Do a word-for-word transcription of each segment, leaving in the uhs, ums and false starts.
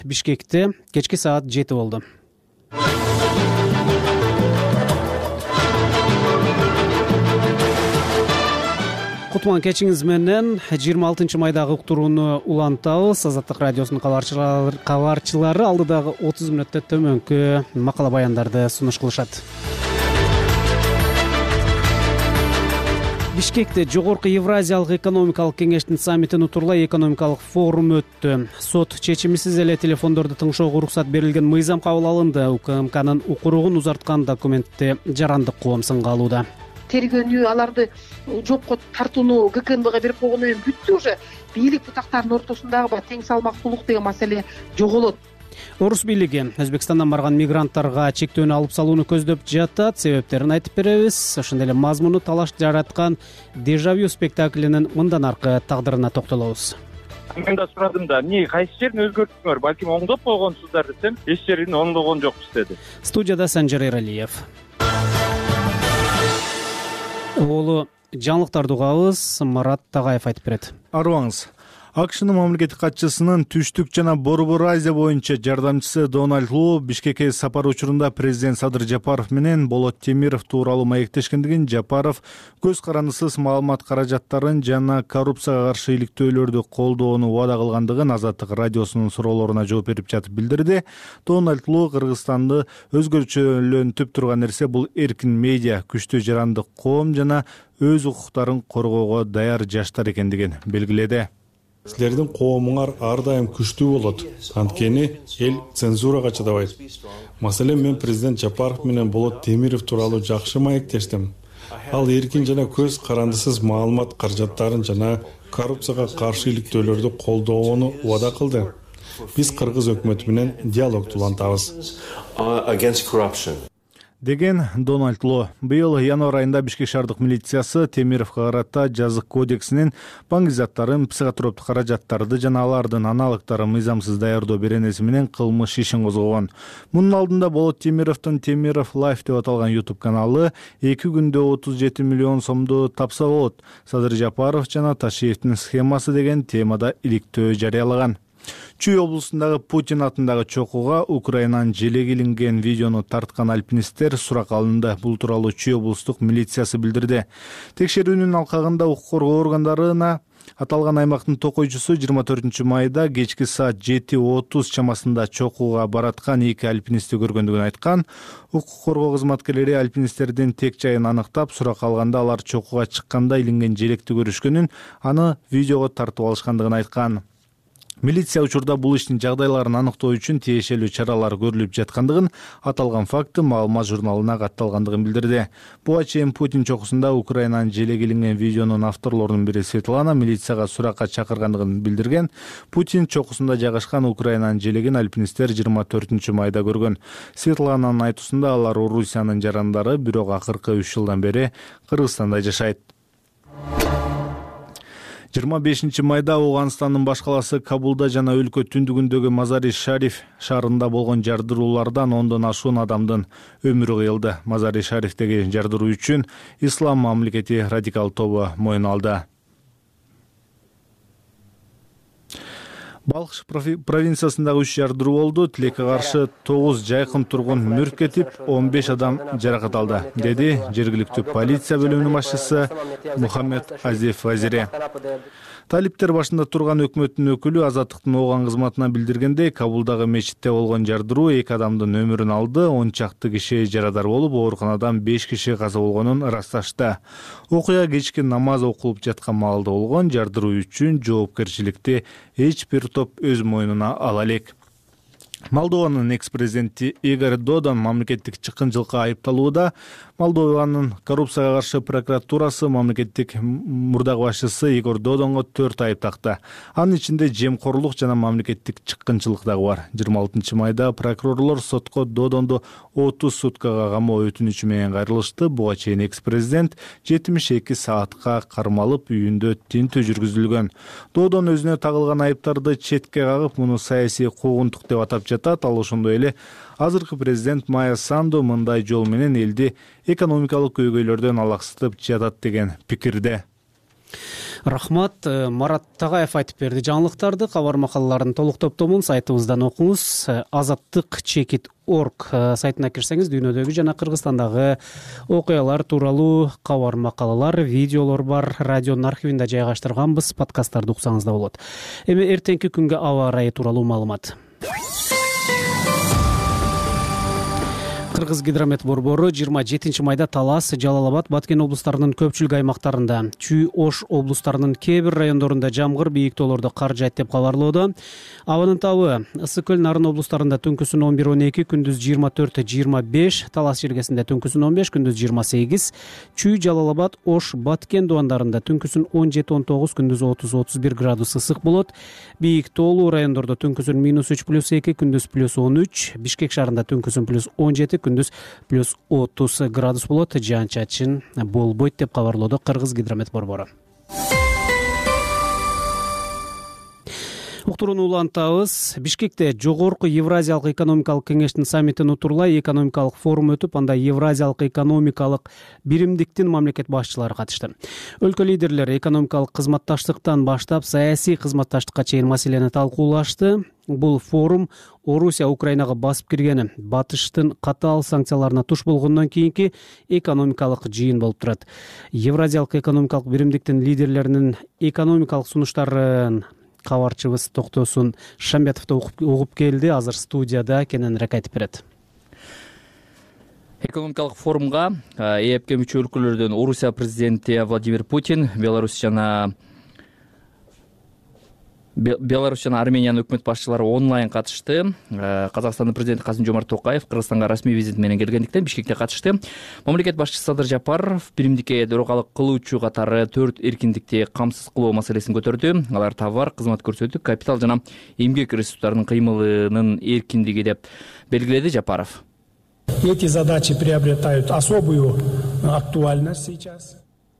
Бишкекте кечки саат жети болду. Кутман кечиңиз менен жыйырма алтынчы майдагы уктурууну улантабыз. Азаттык радиосунун кабарчылары алдыдагы отуз мүнөттө төмөнкү макала баяндарды сунуш кылышат. Бишкекте жогорку Евразиялык экономикалык кеңештин саммитин утурлай экономикалык форум өттү. Сот чечимисиз эле телефондорду тыңшоого уруксат берилген мыйзам кабыл алынды. УКМКнын укуругун узарткан документте жарандык коом сынга алууда. Тергөөнү аларды жокко тартууну ГКНБга берип койгондон кийин бүттү уже. Бийлик бутактарынын ортосундагы тең салмактуулук деген маселе жоголот. Орус бийлиги Өзбекстандан барган мигранттарга чектөөнү алып салууну көздөп жатат. Себептерин айтып беребиз. Ошондой эле мазмуну талаш жараткан Дежавю спектаклинин мындан аркы тагдырына токтолобуз. Мен да сурадым да, эмне кайсы жерин өзгөрттүңөр, балким оңдоп койгонсуздар десем, эч жерин оңдогон жокпуз деди. Студияда Санжар Эралиев. Улуу жаңылыктарды угабыз. Марат Тагаев айтып берет. Арыбаңыз. АКШнын мамлекеттик катчысынын Түштүк жана Борбор Азия боюнча жардамчысы Дональд Лу Бишкекке сапар учурунда президент Садыр Жапаров менен Болот Темиров тууралуу маектешкендигин, Жапаров көз карандысыз маалымат каражаттарын жана коррупцияга каршы иликтөөлөрдү колдоону убада кылгандыгын Азаттык радиосунун суроолоруна жооп берип жатып билдирди. Дональд Лу Кыргызстанды өзгөчөлөнтүп турган нерсе бул эркин медиа, күчтүү жарандык коом жана өз укуктарын коргоого даяр жаштар экендигин белгиледи. Силердин коомуңар ар дайым күчтүү болот. Анткени эл цензурага чыдабайт. Маселен, мен президент Жапаров менен Болот Темиров тууралуу жакшы маектештим. Ал эркин жана көз карандысыз маалымат каражаттарын жана коррупцияга каршы иликтөөлөрдү колдоону убада кылды. Биз кыргыз өкмөтү менен диалогду улантабыз деген Дональд Ло. Быйыл январь айында Бишкек шаардык милициясы Темировго карата жазык кодексинин баңгизаттарын, психотроптук каражаттарды жана алардын аналогдорун мыйзамсыз даярдоо беренеси менен кылмыш ишин козгогон. Мунун алдында Болот Темировдун Темиров Лайф деп аталган YouTube каналы эки күндө отуз жети миллион сомду тапса болот. Садыр Жапаров жана Ташиевдин схемасы деген темада иликтөө жарыялаган. Чүй облусундагы Путин атындагы чокууга Украинанын желеги илинген видеону тарткан альпинисттер сурак алынды. Бул тууралуу Чүй облустук милициясы билдирди. Текшерүүнүн алкагында укук коргоо органдарына аталган аймактын токойчусу жыйырма төртүнчү майда кечки саат жети отуз чамасында чокууга бараткан эки альпинистти көргөндүгүн айткан. Укук коргоо кызматкерлери альпинисттердин тек жайын аныктап, сурак алганда алар чокууга чыкканда илинген желекти көрүшкөнүн, аны видеого тартып алышкандыгын айткан. Милиция учурда бул иштин жагдайларын аныктоо үчүн тиешелүү чаралар көрүлүп жаткандыгын, аталган факты маалымат журналына катталгандыгын билдирди. Буга чейин Путин чокусунда Украинанын желеги илинген видеонун авторлорунун бири Светлана милицияга суракка чакыргандыгын билдирген. Путин чокусунда жайгашкан Украинанын желегин альпинисттер жыйырма төртүнчү майда көргөн. Светлананын айтуусунда алар Орусиянын жарандары, бирок акыркы үч жылдан бери Кыргызстанда жашайт. жыйырма бешинчи майда Ауганстандын баш каласы Кабулда жана өлкө түндүгүндөгү Мазари-Шариф шаарында болгон жардыруулардан ондон ашуун адамдын өмүрү кыйылды. Мазари-Шарифтеги жардыруу үчүн Ислам мамлекети радикал тобу моюн алды. Балкыш провинциясындагы үч жардыруу болду. Тилекке каршы тогуз жайкын тургун мүрт кетип, он беш адам жаракат алды, деди жергиликтүү полиция бөлүмүнүн башчысы Мухаммед Азиф Вазири. Талиптер башында турган өкмөттүн өкүлү Азаттыктын Ооган кызматына билдиргендей, Кабулдагы мечитте болгон жардыруу эки адамдын өмүрүн алды, он чакты киши жарадар болуп, ооруканадан беш киши каза болгонун ырасташты. Окуя кечки намаз окулуп жаткан маалда болгон. Жардыруу үчүн жоопкерчиликти эч бир топ өз мойнуна ала элек. Молдованын экс-президенти Игорь Додон мамлекеттик чыккынчылыкка айыпталууда. Молдованын коррупцияга каршы прокуратурасы мамлекеттик мурдагы башчысы Игорь Додонго төрт айып такты. Анын ичинде жемкорлук жана мамлекеттик чыккынчылык дагы бар. жыйырма алтынчы майда прокурорлор сотко Додонду отуз суткага камоо өтүнүчү менен кайрылышты. Буга чейин экс-президент жетимиш эки саатка кармалып, үйүндө тинтүү жүргүзүлгөн. Додон өзүнө тагылган айыптарды четке кагып, муну саясий куугунтук деп атап жатат. Ал ошондой эле азыркы президент Майя Санду мындай жол менен элди экономикалык көйгөйлөрдөн алаксытып жатат деген пикирде. Рахмат. Марат Тагаев айтып берди жаңылыктарды. Кабар макалаларын толук топтомун сайтыбыздан окуңуз. азаттык чекит точка орг сайтына кирсеңиз дүйнөдөгү жана Кыргызстандагы окуялар тууралуу кабар макалалар, видеолор бар. Радионун архивинде жайгаштырганбыз. Подкасттарды уксаңыз да болот. Эми эртеңки күнгө аба ырайы тууралуу маалымат. Кыргыз гидромет борбору жыйырма жетинчи майда Талас, Жалал Абад, Баткен облустарынын көпчүлүк аймактарында, Чүй, Ош облустарынын кээ бир райондорунда жамгыр, бийик тоолордо кар жаайт деп кабарлоодо. Абанын табы Ысык көл, Нарын облустарында түнкүсүн он бир он эки, күндүз жыйырма төрт жыйырма беш, Талас жергесинде түнкүсүн он беш, күндүз жыйырма сегиз, Чүй, Жалал Абад, Ош, Баткен дубандарында түнкүсүн он жети он тогуз, күндүз отуз отуз бир градус ысык болот. Бийик тоолуу райондордо түнкүсүн минус үч плюс эки, күндүз плюс он үч, Бишкек шаарында түнкүсүн плюс он жети, күндүз плюс отуз градус болот. Жаан чачын болбойт деп кабарлоодо Кыргыз гидромет борбору. Уктурууну улантабыз. Бишкекте жогорку Евразиялык экономикалык кеңештин саммитин утурлай экономикалык форум өтүп, анда Евразиялык экономикалык биримдиктин мамлекет башчылары катышты. Өлкө лидерлери экономикалык кызматташтыктан баштап саясий кызматташтыкка чейин маселени талкуулашты. Бул форум Орусия Украинага басып киргени, батыштын катаал санкцияларына туш болгондон кийинки экономикалык жыйын болуп турат. Евразиялык экономикалык биримдиктин лидерлеринин экономикалык сунуштарын кабарчыбыз Токтосун Шамбетов да угуп келди. Азыр студияда кененирээк айтып берет. Экономикалык форумга ээпке мүчө өлкөлөрдөн Орусия президенти Владимир Путин, Беларусь жана Беларусь жана Армениянын өкмөт башчылары онлайн катышты. Казакстандын президенти Касым-Жомарт Токаев Кыргызстанга расмий визит менен келгендиктен Бишкекте катышты. Мамлекет башчысы Садыр Жапаров биримдикке төрөгалык кылуучу катары төрт эркиндикти камсыз кылуу маселесин көтөрдү. Алар товар, кызмат көрсөтүү, капитал жана эмгек ресурстарынын кыймылынын эркиндиги деп белгиледи Жапаров. Эти задачи приобретают особую актуальность сейчас.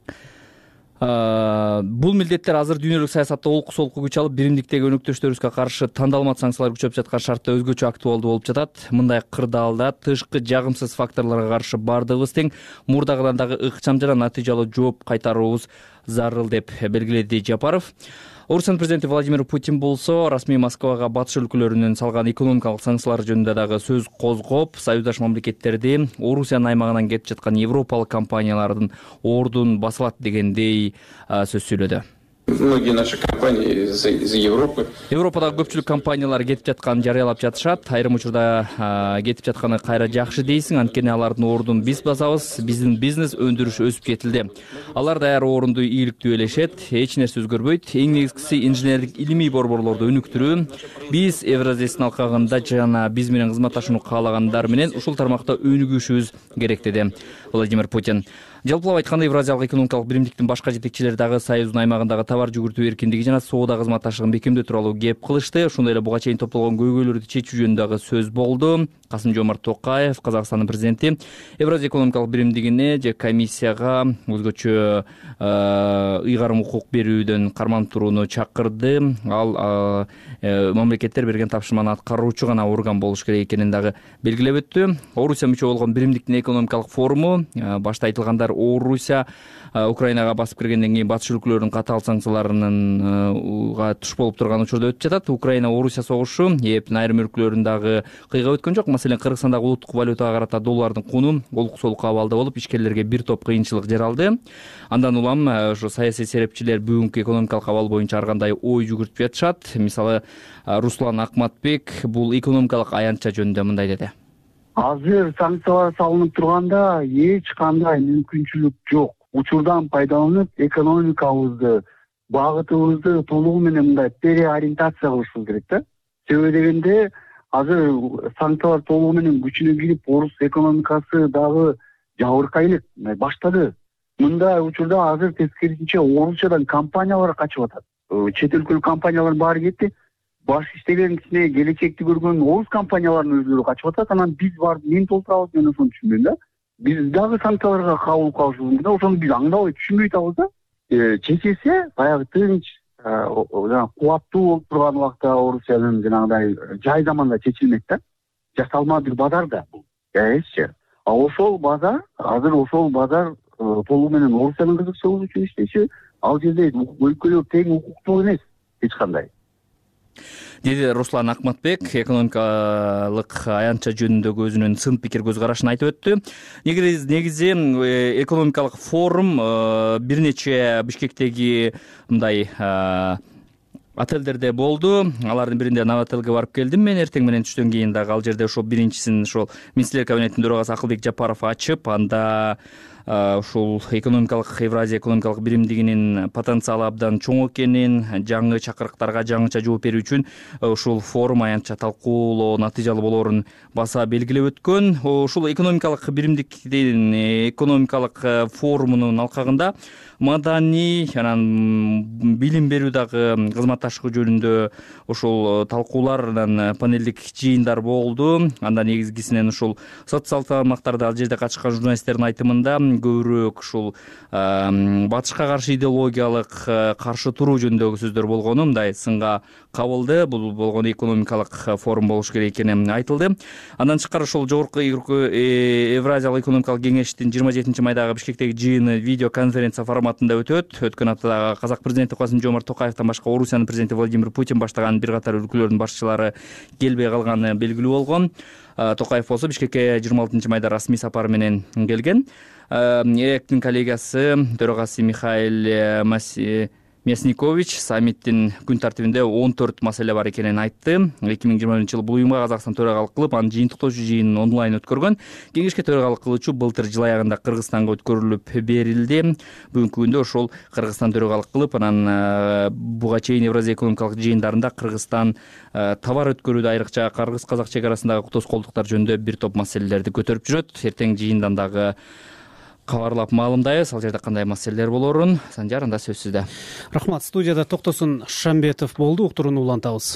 Бул милдеттер азыр дүйнөлүк саясатта олку солку күч алып, биримдиктеги өнөктөштөрүбүзгө каршы тандалма санкциялар күчөп жаткан шартта өзгөчө актуалдуу болуп жатат. Мындай кырдаалда тышкы жагымсыз факторлорго каршы бардыгыбыз тең, мурдагыдан дагы ыкчам жана натыйжалуу жооп кайтаруубуз зарыл деп белгиледи Жапаров. Орусиянын президенти Владимир Путин болсо расмий Москвага батыш өлкөлөрүнүн салган экономикалык санкциялар жөнүндө дагы сөз козгоп, союздаш мамлекеттерди Орусиянын аймагынан кетип жаткан европалык компаниялардын ордун басылат дегендей сөз сүйлөдү. Многие наши компании из Европы. Европадагы көпчүлүк компаниялар кетип жатканын жарыялап жатышат. Айрым учурда кетип жатканы кайра жакшы дейсиң, анткени алардын ордун биз басабыз, биздин бизнес өндүрүш өсүп кетилди. Алар даяр орунду ийгиликтүү элешет, эч нерсе өзгөрбөйт. Эң негизгиси инженердик илимий борборлорду өнүктүрүү. Биз Евразиянын алкагында жана биз менен кызматташууну каалагандар менен ушул тармакта өнүгүшүбүз керек деди Владимир Путин. Жалпылап айтканда Евразиялык экономикалык биримдиктин башка жетекчилери дагы союздун аймагындагы товар жүгүртүү эркиндиги жана соода кызматташтыгын бекемдөө тууралуу кеп кылышты. Ошондой эле буга чейин топтолгон көйгөйлөрдү чечүү жөнүндө дагы сөз болду. Касым-Жомарт Токаев, Казакстандын президенти, Евразия экономикалык биримдигине же комиссияга өзгөчө ыйгарым укук берүүдөн карманып турууну чакырды. Ал мамлекеттер берген тапшырманы аткаруучу гана орган болуш керек экенин дагы белгилеп өттү. Орусия мүчө болгон биримдиктин экономикалык форуму башта айтылгандар Орусия Украинага басып киргенден кийин батыш өлкөлөрүнүн катаал санкцияларынын туш болуп турган учурда өтүп жатат. Украина Орусия согушу ээптин айрым өлкөлөрүн дагы кыйгап өткөн жок. Маселен, Кыргызстандагы улуттук валютага карата доллардын куну олку солку абалда болуп, ишкерлерге бир топ кыйынчылык жаралды. Андан улам ошо саясий серепчилер бүгүнкү экономикалык абал боюнча ар кандай ой жүгүртүп жатышат. Мисалы, Руслан Акматбек бул экономикалык аянтча жөнүндө мындай деди. Азыр санкциялар салынып турганда эч кандай мүмкүнчүлүк жок. Учурдан пайдаланып экономикабызды, багытыбызды толугу менен мындай переориентация кылышыбыз керек да. Себеби дегенде азыр санкциялар толугу менен күчүнө кирип, орус экономикасы дагы жабыркай элек баштады. Мындай учурда азыр тескерисинче Орусиядан компаниялар качып атат. Чет өлкөлүк компаниялардын баары кетти. Баш иштеген кичине келечекти көргөн орус компанияларынын өзүлөрү качып атат. Анан биз барып эмне толтурабыз, мен ошону түшүнбөйм да. Биз дагы санкцияларга кабыл калышыбыз мүмкүн. Ошону биз аңдабай түшүнбөй атабыз да. Чечилсе, баягы тынч, жана кубаттуу болуп турган убакта Орусиянын жанагыдай жай заманда чечилмек да. Жасалма бир базар да бул. Эччи. А ошол базар, азыр ошол базар толугу менен Орусиянын кызыкчылыгы үчүн иштеши, ал жерде өлкөлөр тең укуктуу эмес эч кандай, деди Руслан Акматбек экономикалык аянтча жөнүндөгү өзүнүн сын пикир көз карашын айтып өттү. Негизи экономикалык форум бир нече Бишкектеги мындай отелдерде болду. Алардын биринде Новотелге барып келдим мен эртең менен түштөн кийин дагы. Ал жерде ошол биринчисин ошол министрлер кабинетинин төрагасы Акылбек Жапаров ачып, анда ушул экономикалык Евразия экономикалык биримдигинин потенциалы абдан чоң экенин, жаңы чакырыктарга жаңыча жооп берүү үчүн ушул форум аянтча талкуулоо натыйжалуу болоорун баса белгилеп өткөн. Ушул экономикалык биримдиктин экономикалык форумунун алкагында маданий анан билим берүү дагы кызматташтыгы жөнүндө ушул талкуулар анан панелдик жыйындар болду. Анда негизгисинен ушул социалдык тармактарда ал жерде катышкан журналисттердин айтымында көбүрөөк ушул батышка каршы идеологиялык каршы туруу жөнүндөгү сөздөр болгону мындай сынга кабылды. Бул болгону экономикалык форум болуш керек экени айтылды. Андан тышкары ошол жогорку Евразиялык экономикалык кеңештин жыйырма жетинчи майдагы Бишкектеги жыйыны видео конференция форматында өтөт. Өткөн аптада казак президенти Касым-Жомарт Токаевден башка Орусиянын президенти Владимир Путин баштаган бир катар өлкөлөрдүн башчылары келбей калганы белгилүү болгон. Токаев болсо Бишкекке жыйырма алтынчы майда расмий сапар менен келген. ЭЭКтин коллегиясы төрагасы Михаил Мясникович саммиттин күн тартибинде он төрт маселе бар экенин айтты. эки миң жыйырма биринчи жылы бул уюмга Казакстан төрагалык кылып, анын жыйынтыктоочу жыйынын онлайн өткөргөн. Кеңешке төрагалык кылуучу былтыр жыл аягында Кыргызстанга өткөрүлүп берилди. Бүгүнкү күндө ошол Кыргызстан төрагалык кылып, анан буга чейин Евразия экономикалык жыйындарында Кыргызстан товар өткөрүүдө айрыкча кыргыз-казак чек арасындагы тоскоолдуктар жөнүндө бир топ маселелерди көтөрүп жүрөт. Эртең жыйындан дагы кабарлап маалымдайбыз. Ал жерде кандай маселелер болоорун. Санжар, анда сөз сизде. Рахмат. Студияда Токтосун Шамбетов болду. Уктурууну улантабыз.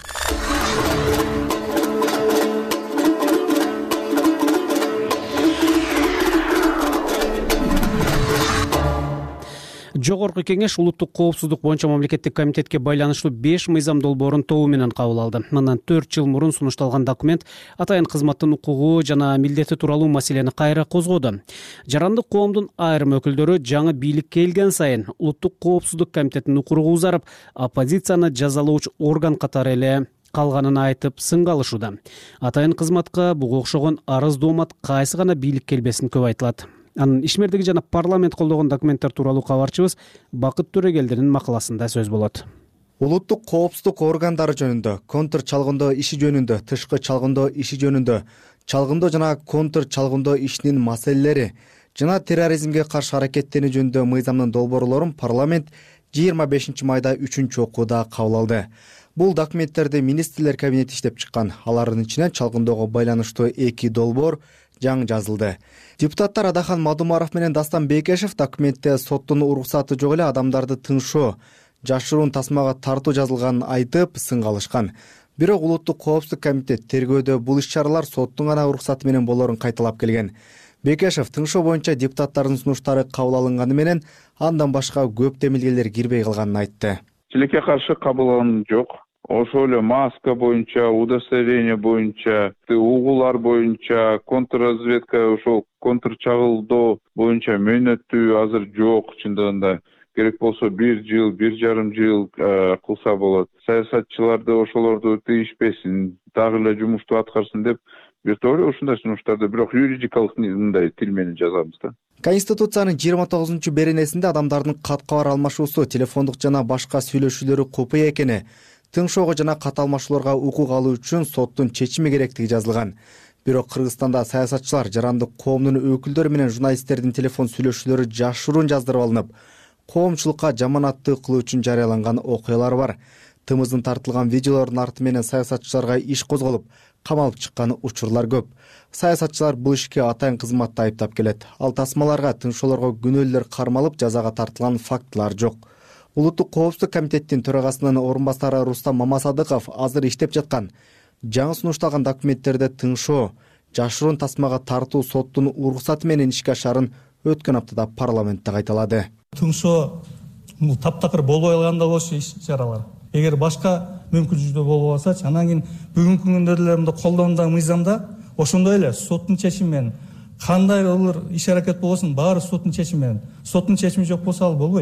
Жогорку кеңеш улуттук коопсуздук боюнча мамлекеттик комитетке байланыштуу беш мыйзам долбоорун тобу менен кабыл алды. Мындан төрт жыл мурун сунушталган документ атайын кызматтын укугу жана милдети тууралуу маселени кайра козгоду. Жарандык коомдун айрым өкүлдөрү жаңы бийлик келген сайын улуттук коопсуздук комитетинин укуругу узарып, оппозицияны жазалоочу орган катары эле калганын айтып сынга алышууда. Атайын кызматка буга окшогон арыз доомат кайсы гана бийлик келбесин көп айтылат. Анын ишмердиги жана парламент колдогон документтер тууралуу кабарчыбыз Бакыт Төрөгелдинин макаласында сөз болот. Улуттук коопсуздук органдары жөнүндө, контр чалгындоо иши жөнүндө, тышкы чалгындоо иши жөнүндө, чалгындоо жана контр чалгындоо ишинин маселелери жана терроризмге каршы аракеттенүү жөнүндө мыйзамдын долбоорлорун парламент жыйырма бешинчи майда үчүнчү окууда кабыл алды. Бул документтерди министрлер кабинети иштеп чыккан. Алардын ичинен чалгындоого байланыштуу эки долбоор жаңы жазылды. Депутаттар Адахан Мадумаров менен Дастан Бекешев документте соттун уруксаты жок эле адамдарды тыңшоо, жашыруун тасмага тартуу жазылганын айтып сынга алышкан. Бирок улуттук коопсуздук комитет тергөөдө бул иш-чаралар соттун гана уруксаты менен болоорун кайталап келген. Бекешев тыңшоо боюнча депутаттардын сунуштары кабыл алынганы менен андан башка көп демилгелер кирбей калганын айтты. Тилекке каршы кабыл алынган жок. Ошол эле маска боюнча, удостоверение боюнча, угулар боюнча, контрразведка, ошол контр чагылдоо боюнча мөөнөтү азыр жок. Чындыгында керек болсо бир жыл, бир жарым жыл кылса болот. Саясатчыларды ошолорду тийишпесин, дагы эле жумушту аткарсын деп бир топ ушундай сунуштарды бирок юридикалык мындай тил менен жазабыз да. Конституциянын жыйырма тогузунчу беренесинде адамдардын кат кабар алмашуусу, телефондук жана башка сүйлөшүүлөрү купуя экени, тыңшоого жана кат алмашууларга укук алуу үчүн соттун чечими керектиги жазылган. Бирок Кыргызстанда саясатчылар, жарандык коомдун өкүлдөрү менен журналисттердин телефон сүйлөшүүлөрү жашыруун жаздырып алынып, коомчулукка жаманаттык кылуу үчүн жарыяланган окуялар бар. Тымыздын тартылган видеолордун арты менен саясатчыларга иш козголуп, камалып чыккан учурлар көп. Саясатчылар бул ишке атайын кызматты айыптап келет. Ал тасмаларга, тыңшоолорго күнөөлөр кармалып, жазага тартылган фактылар жок. Улуттук коопсуздук комитеттин төрагасынын орун басары Рустам Мамасадыков азыр иштеп жаткан жаңы сунушталган документтерде тыңшоо, жашыруун тасмага тартуу соттун уруксаты менен ишке ашарын өткөн аптада парламентте кайталады. Тыңшоо бул таптакыр болбой калганда болчу иш-чаралар. Эгер башка мүмкүнчүлүктөр болбой калсачы, анан кийин бүгүнкү күндө деле колдонгон мыйзамда ошондой эле соттун чечими менен кандай ылыр иш-аракет болбосун баары соттун чечими менен. Соттун чечими жок болсо ал болбойт.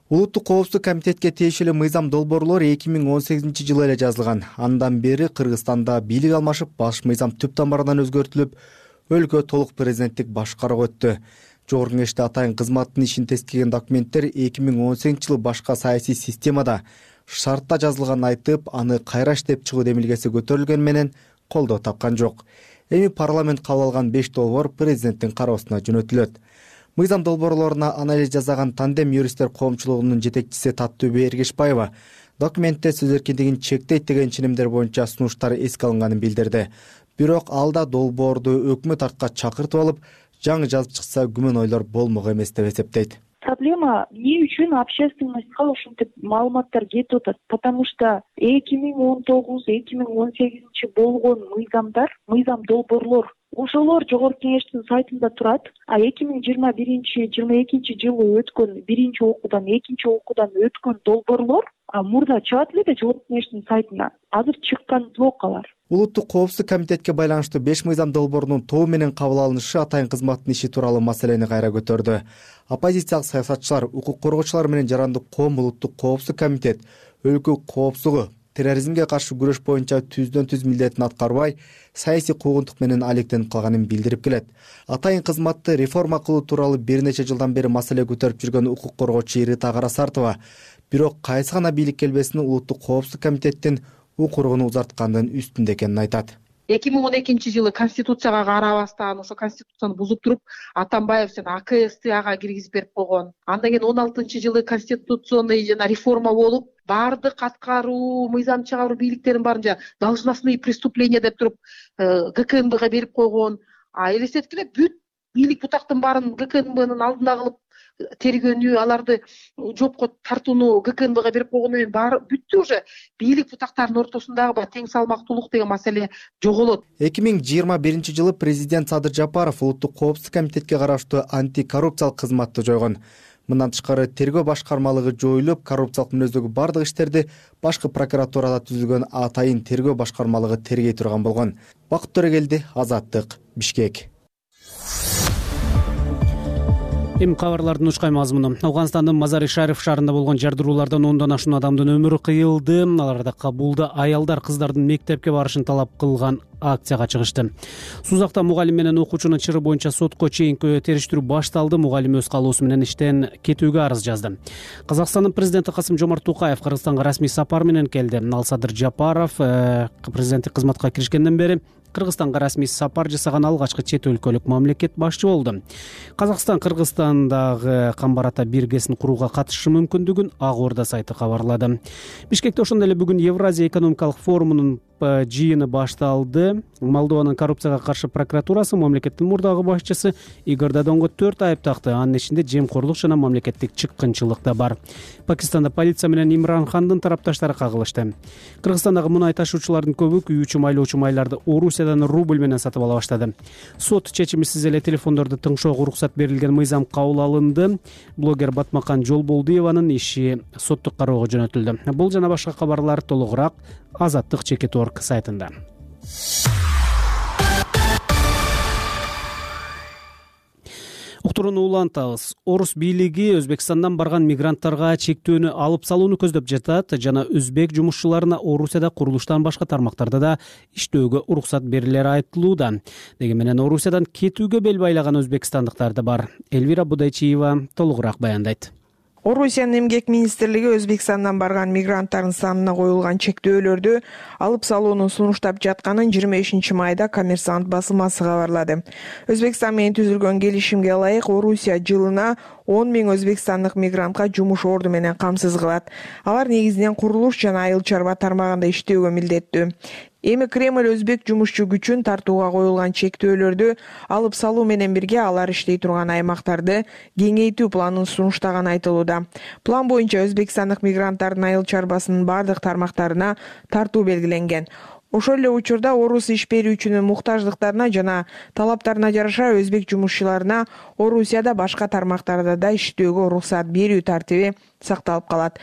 Улуттук коопсуздук комитетке тиешелүү мыйзам долбоорлор эки миң он сегизинчи жылы эле жазылган. Андан бери Кыргызстанда бийлик алмашып, баш мыйзам түп тамырынан өзгөртүлүп, өлкө толук президенттик башкарууга өттү. Жогорку Кеңеште атайын кызматтын ишин тескеген документтер эки миң он сегизинчи жылы башка саясий системада шартта жазылганын айтып, аны кайра иштеп чыгуу демилгеси көтөрүлгөн менен колдоо тапкан жок. Эми парламент кабыл алган беш долбоор президенттин кароосуна жөнөтүлөт. Мыйзам долбоорлоруна анализ жасаган Тандем юристтер коомчулугунун жетекчиси Таттууби Эргешбаева документте сөз эркиндигин чектейт деген ченемдер боюнча сунуштар эске алынганын билдирди. Бирок алда долбоорду өкмөт артка чакыртып алып, жаңы жазып чыкса күмөн ойлор болмок эмес деп эсептейт. Проблема эмне үчүн общественностька ушинтип маалыматтар кетип атат, потому что эки миң он тогуз эки миң он сегизинчи болгон мыйзамдар, мыйзам долбоорлор ошолор Жогорку Кеңештин сайтында турат, а эки миң жыйырма биринчи жыйырма экинчи жылы өткөн биринчи окуудан экинчи окуудан өткөн долбоорлор мурда чыгат эле да Жогорку Кеңештин сайтына. Азыр чыккан жок алар. Улуттук коопсуздук комитетке байланыштуу беш мыйзам долбоорунун тобу менен кабыл алынышы атайын кызматтын иши тууралуу маселени кайра көтөрдү. Оппозициялык саясатчылар, укук коргоочулар менен жарандык коом улуттук коопсуздук комитет өлкө коопсуздугу, терроризмге каршы күрөш боюнча түздөн түз милдетин аткарбай, саясий куугунтук менен алектенип калганын билдирип келет. Атайын кызматты реформа кылуу тууралуу бир нече жылдан бери маселе көтөрүп жүргөн укук коргоочу Ирита Карасартова, бирок кайсы гана бийлик келбесин улуттук коопсуздук комитеттин укуругун узарткандын үстүндө экенин айтат. эки миң он экинчи жылы конституцияга карабастан ошо конституцияны бузуп туруп Атамбаев сен А К Сты ага киргизип берип койгон. Андан кийин он алтынчы жылы конституционный жана реформа болуп, баардык аткаруу, мыйзам чыгаруу бийликтерин баарын должностные преступления деп туруп Г К Н Бга берип койгон. А элестеткиле бүт бийлик бутактын баарын Г К Н Бнын алдына кылып тергөөнү, аларды жопко тартууну Г К Н Бга берип койгондон кийин баары бүттү. Уже бийлик бутактарынын ортосундагы тең салмактуулук деген маселе жоголот. эки миң жыйырма биринчи жылы президент Садыр Жапаров улуттук коопсуздук комитетке караштуу антикоррупциялык кызматты жойгон. Мындан тышкары тергөө башкармалыгы жоюлуп, коррупциялык мүнөздөгү бардык иштерди башкы прокуратурада түзүлгөн атайын тергөө башкармалыгы тергей турган болгон. Бакыт Төрөгелди, Азаттык, Бишкек. Эми кабарлардын учкай мазмуну. Афганстандын Мазари-Шариф шаарында болгон жардыруулардан ондон ашуун адамдын өмүрү кыйылды. Аларда Кабулда аялдар кыздардын мектепке барышын талап кылган акцияга чыгышты. Сузакта мугалим менен окуучунун чыры боюнча сотко чейинки териштирүү башталды. Мугалим өз калоосу менен иштен кетүүгө арыз жазды. Казакстандын президенти Касым-Жомарт Токаев Кыргызстанга расмий сапар менен келди. Ал Садыр Жапаров президенттик кызматка киришкенден бери Кыргызстанга расмий сапар жасаган алгачкы чет өлкөлүк мамлекет башчы болду. Казакстан Кыргызстандагы камбар-ата биргесин курууга катышышы мүмкүндүгүн Ак Орда сайты кабарлады. Бишкекте ошондой эле бүгүн Евразия экономикалык форумунун жыйыны башталды. Молдованын коррупцияга каршы прокуратурасы мамлекеттин мурдагы башчысы Игорь Додонго төрт айып такты. Анын ичинде жемкорлук жана мамлекеттик чыккынчылык да бар. Пакистанда полиция менен Имран Хандын тарапташтары кагылышты. Кыргызстандагы мунай ташуучулардын көбү күйүүчү майлоочу майларды Орусиядан рубль менен сатып ала баштады. Сот чечимисиз эле телефондорду тыңшоого уруксат берилген мыйзам кабыл алынды. Блогер Батмакан Жолболдиеванын иши соттук кароого жөнөтүлдү. Бул жана башка кабарлар толугураак Азаттык чекит точка орг сайтында. Уктурууну улантабыз. Орус бийлиги Өзбекстандан барган мигранттарга чектөөнү алып салууну көздөп жатат жана өзбек жумушчуларына Орусияда курулуштан башка тармактарда да иштөөгө уруксат берилери айтылууда. Деген менен Орусиядан кетүүгө бел байлаган өзбекстандыктар да бар. Элвира Будайчиева толугураак баяндайт. Орусиянын эмгек министрлиги Өзбекстандан барган мигранттардын санына коюлган чектөөлөрдү алып салууну сунуштап жатканын жыйырма бешинчи майда Коммерсант басылмасы кабарлады. Өзбекстан менен түзүлгөн келишимге ылайык Орусия жылына он миң өзбекстандык мигрантка жумуш орду менен камсыз кылат. Алар негизинен курулуш жана айыл чарба тармагында иштөөгө милдеттүү. Эми Кремль өзбек жумушчу күчүн тартууга коюлган чектөөлөрдү алып салуу менен бирге алар иштей турган аймактарды кеңейтүү планын сунуштаганы айтылууда. План боюнча өзбекстандык мигранттардын айыл чарбасынын бардык тармактарына тартуу белгиленген. Ошол эле учурда орус иш берүүчүнүн муктаждыктарына жана талаптарына жараша өзбек жумушчуларына Орусияда башка тармактарда да иштөөгө уруксат берүү тартиби сакталып калат.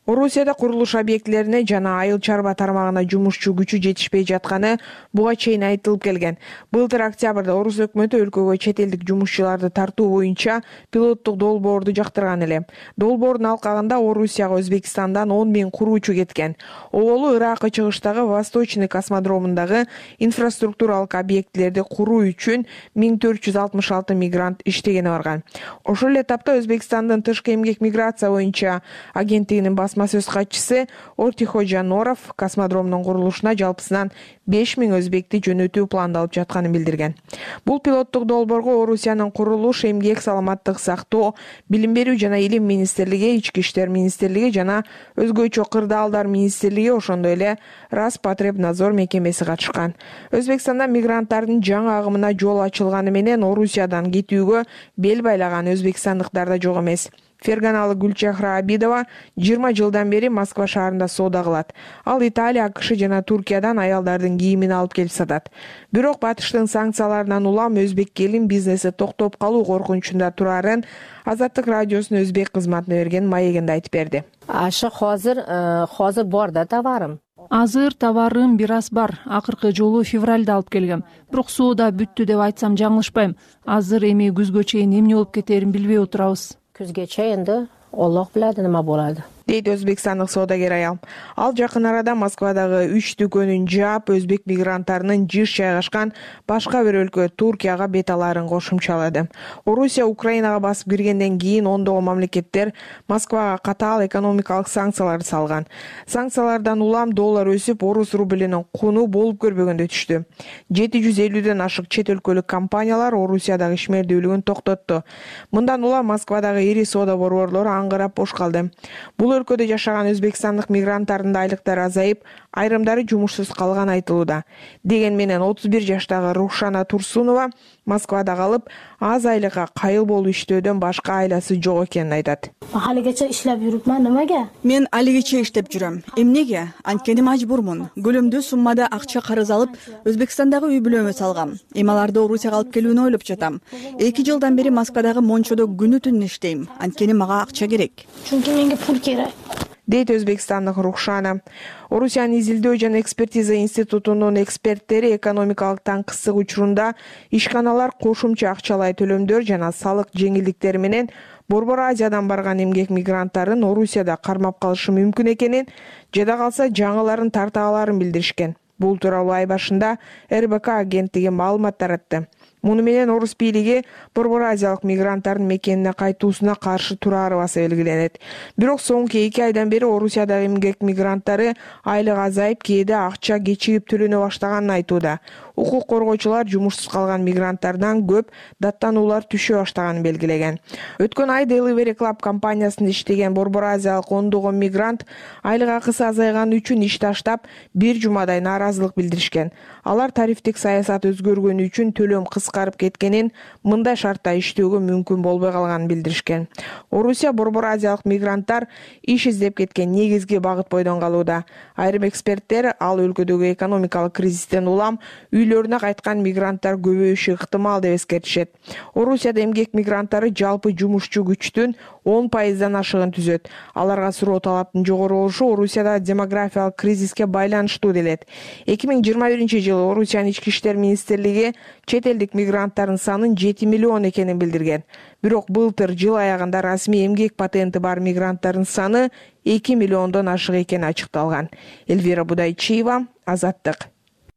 Орусияда курулуш объектилерине жана айыл чарба тармагына жумушчу күчү жетишпей жатканы буга чейин айтылып келген. Былтыр октябрда Орус өкмөтү өлкөгө чет элдик жумушчуларды тартуу боюнча пилоттук долбоорду жактырган эле. Долбоордун алкагында Орусияга Өзбекстандан он миң куруучу кеткен. Оболу Иракы чыгыштагы Восточный космодромундагы инфраструктуралык объектилерди куруу үчүн миң төрт жүз алтымыш алты мигрант иштегени барган. Ошол эле этапта Өзбекстандын тышкы эмгек миграция боюнча агенттигинин басма сөз катчысы Ортихожа Норов космодромдун курулушуна жалпысынан беш миң өзбекти жөнөтүү пландалып жатканын билдирген. Бул пилоттук долбоорго Орусиянын курулуш, эмгек, саламаттык сактоо, билим берүү жана илим министрлиги, ички иштер министрлиги жана өзгөчө кырдаалдар министрлиги, ошондой эле Распотребнадзор мекемеси катышкан. Өзбекстанда мигранттардын жаңы агымына жол ачылганы менен Орусиядан кетүүгө бел байлаган өзбекстандыктар да жок эмес. Ферганалы Гүлчахра Абидова жыйырма жылдан бери Москва шаарында соода кылат. Ал Италия, АКШ жана Туркиядан аялдардын кийимин алып келип сатат. Бирок батыштын санкцияларынан улам өзбек келин бизнеси токтоп калуу коркунучунда турарын Азаттык радиосунун өзбек кызматына берген маегинде айтып берди. Ашы хозир хозир бар да товарым. Азыр товарым бир аз бар. Акыркы жолу февралда алып келгем. Бирок соода бүттү деп айтсам жаңылышпайм. Азыр эми күзгө чейин эмне болуп кетерин билбей отурабыз. Күзгө чейин Аллах билет неме болот. Дейт өзбекстандык соодагер аял. Ал жакын арада Москвадагы үч дүкөнүн жаап, өзбек мигранттарынын жыш жайгашкан башка бир өлкө Туркияга бет аларын кошумчалады. Орусия Украинага басып киргенден кийин ондогон мамлекеттер Москвага катаал экономикалык санкциялар салган. Санкциялардан улам доллар өсүп, орус рублинин куну болуп көрбөгөндө түштү. жети жүз элүүдөн ашык чет өлкөлүк компаниялар Орусиядагы ишмердүүлүгүн токтотту. Мындан улам Москвадагы ири соода борборлору аңгырап бош калды. Бул өлкөдө жашаган өзбекстандык мигранттардын айлыктары азайып, айрымдары жумушсуз калган айтылууда. Деген менен отуз бир жаштагы Рушана Турсунова Москвада калып, аз айлыкка кайыл болуп иштөөдөн башка айласы жок экенин айтат. Алигече иштеп жүрүпмүн, немеге? Мен алигече иштеп жүрөм. Эмнеге? Анткени мажбурмун. Көлөмдүү суммада акча карыз алып, Өзбекстандагы үй бүлөмө салгам. Эми аларды Орусияга алып келүүнү ойлоп жатам. эки жылдан бери Москвадагы Мончодо күнү түн иштейм. Анткени мага акча керек. Чүнки менге пул керек. Дейт өзбекстандык Рухшана. Орусиянын изилдөө жана экспертиза институтунун эксперттери экономикалык таңкысык учурунда ишканалар кошумча акчалай төлөмдөр жана салык жеңилдиктери менен Борбор Азиядан барган эмгек мигранттарын Орусияда кармап калышы мүмкүн экенин, жада калса жаңыларын тарта аларын билдиришкен. Бул тууралуу ай башында эр бэ ка агенттиги маалымат таратты. Муну менен орус бийлиги Борбор Азиялык мигранттардын мекенине кайтуусуна каршы турары баса белгиленет. Бирок соңку эки айдан бери Орусиядагы эмгек мигранттары айлык азайып, кээде акча кечигип төлөнө баштаганын айтууда. Укук коргоочулар жумушсуз калган мигранттардан көп даттануулар түшө баштаганын белгилеген. Өткөн ай Delivery Club компаниясында иштеген Борбор Азиялык ондогон мигрант айлык акысы азайганы үчүн иш таштап, бир жумадай нааразылык билдиришкен. Алар тарифтик саясат өзгөргөнү үчүн төлөм кыскарып кеткенин, мындай шартта иштөөгө мүмкүн болбой калганын билдиришкен. Орусия Борбор Азиялык мигранттар иш издеп кеткен негизги багыт бойдон калууда. Айрым эксперттер ал өлкөдөгү экономикалык кризистен улам үйлөрүнө кайткан мигранттар көбөйүшү ыктымал деп эскертишет. Орусияда эмгек мигранттары жалпы жумушчу күчтүн он пайыздан ашыгын түзөт. Аларга суроо талаптын жогору болушу Орусияда демографиялык кризиске байланыштуу делет. эки миң жыйырма биринчи жылы Орусиянын ички иштер министрлиги чет элдик мигранттардын санын жети миллион экенин билдирген. Бирок былтыр жыл аягында расмий эмгек патенти бар мигранттардын саны эки миллиондон ашык экени ачыкталган. Эльвира Будайчиева, Азаттык.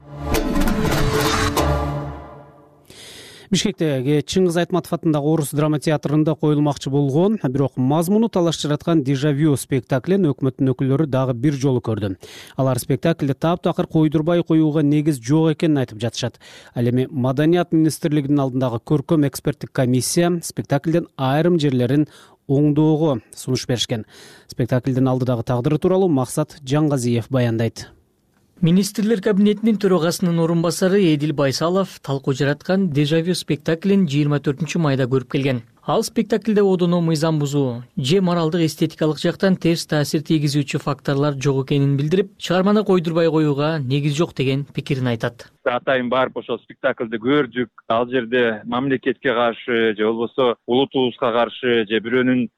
Бишкектеги Чыңгыз Айтматов атындагы Орус драма театрында коюлмакчы болгон, бирок мазмуну талаш жараткан Дежавю спектаклин өкмөттүн өкүлдөрү дагы бир жолу көрдү. Алар спектаклде таптакыр койдурбай коюуга негиз жок экенин айтып жатышат. Ал эми Маданият министрлигинин алдындагы көркөм эксперттик комиссия спектаклдин айрым жерлерин оңдоого сунуш беришкен. Спектаклдин алдыдагы тагдыры тууралуу Максат Жаңгазиев баяндайт. Министрлер кабинетинин төрагасынын орун басары Эдил Байсалов талкуу жараткан Дежавю спектаклин жыйырма төртүнчү майда көрүп келген. Ал спектаклде одоно мыйзам бузуу же моралдык эстетикалык жактан терс таасир тийгизүүчү факторлор жок экенин билдирип, чыгарманы койдурбай коюуга негиз жок деген пикирин айтат. Атайын барып ошол спектаклды көрдүк. Ал жерде мамлекетке каршы же болбосо улутубузга каршы же бирөөнүн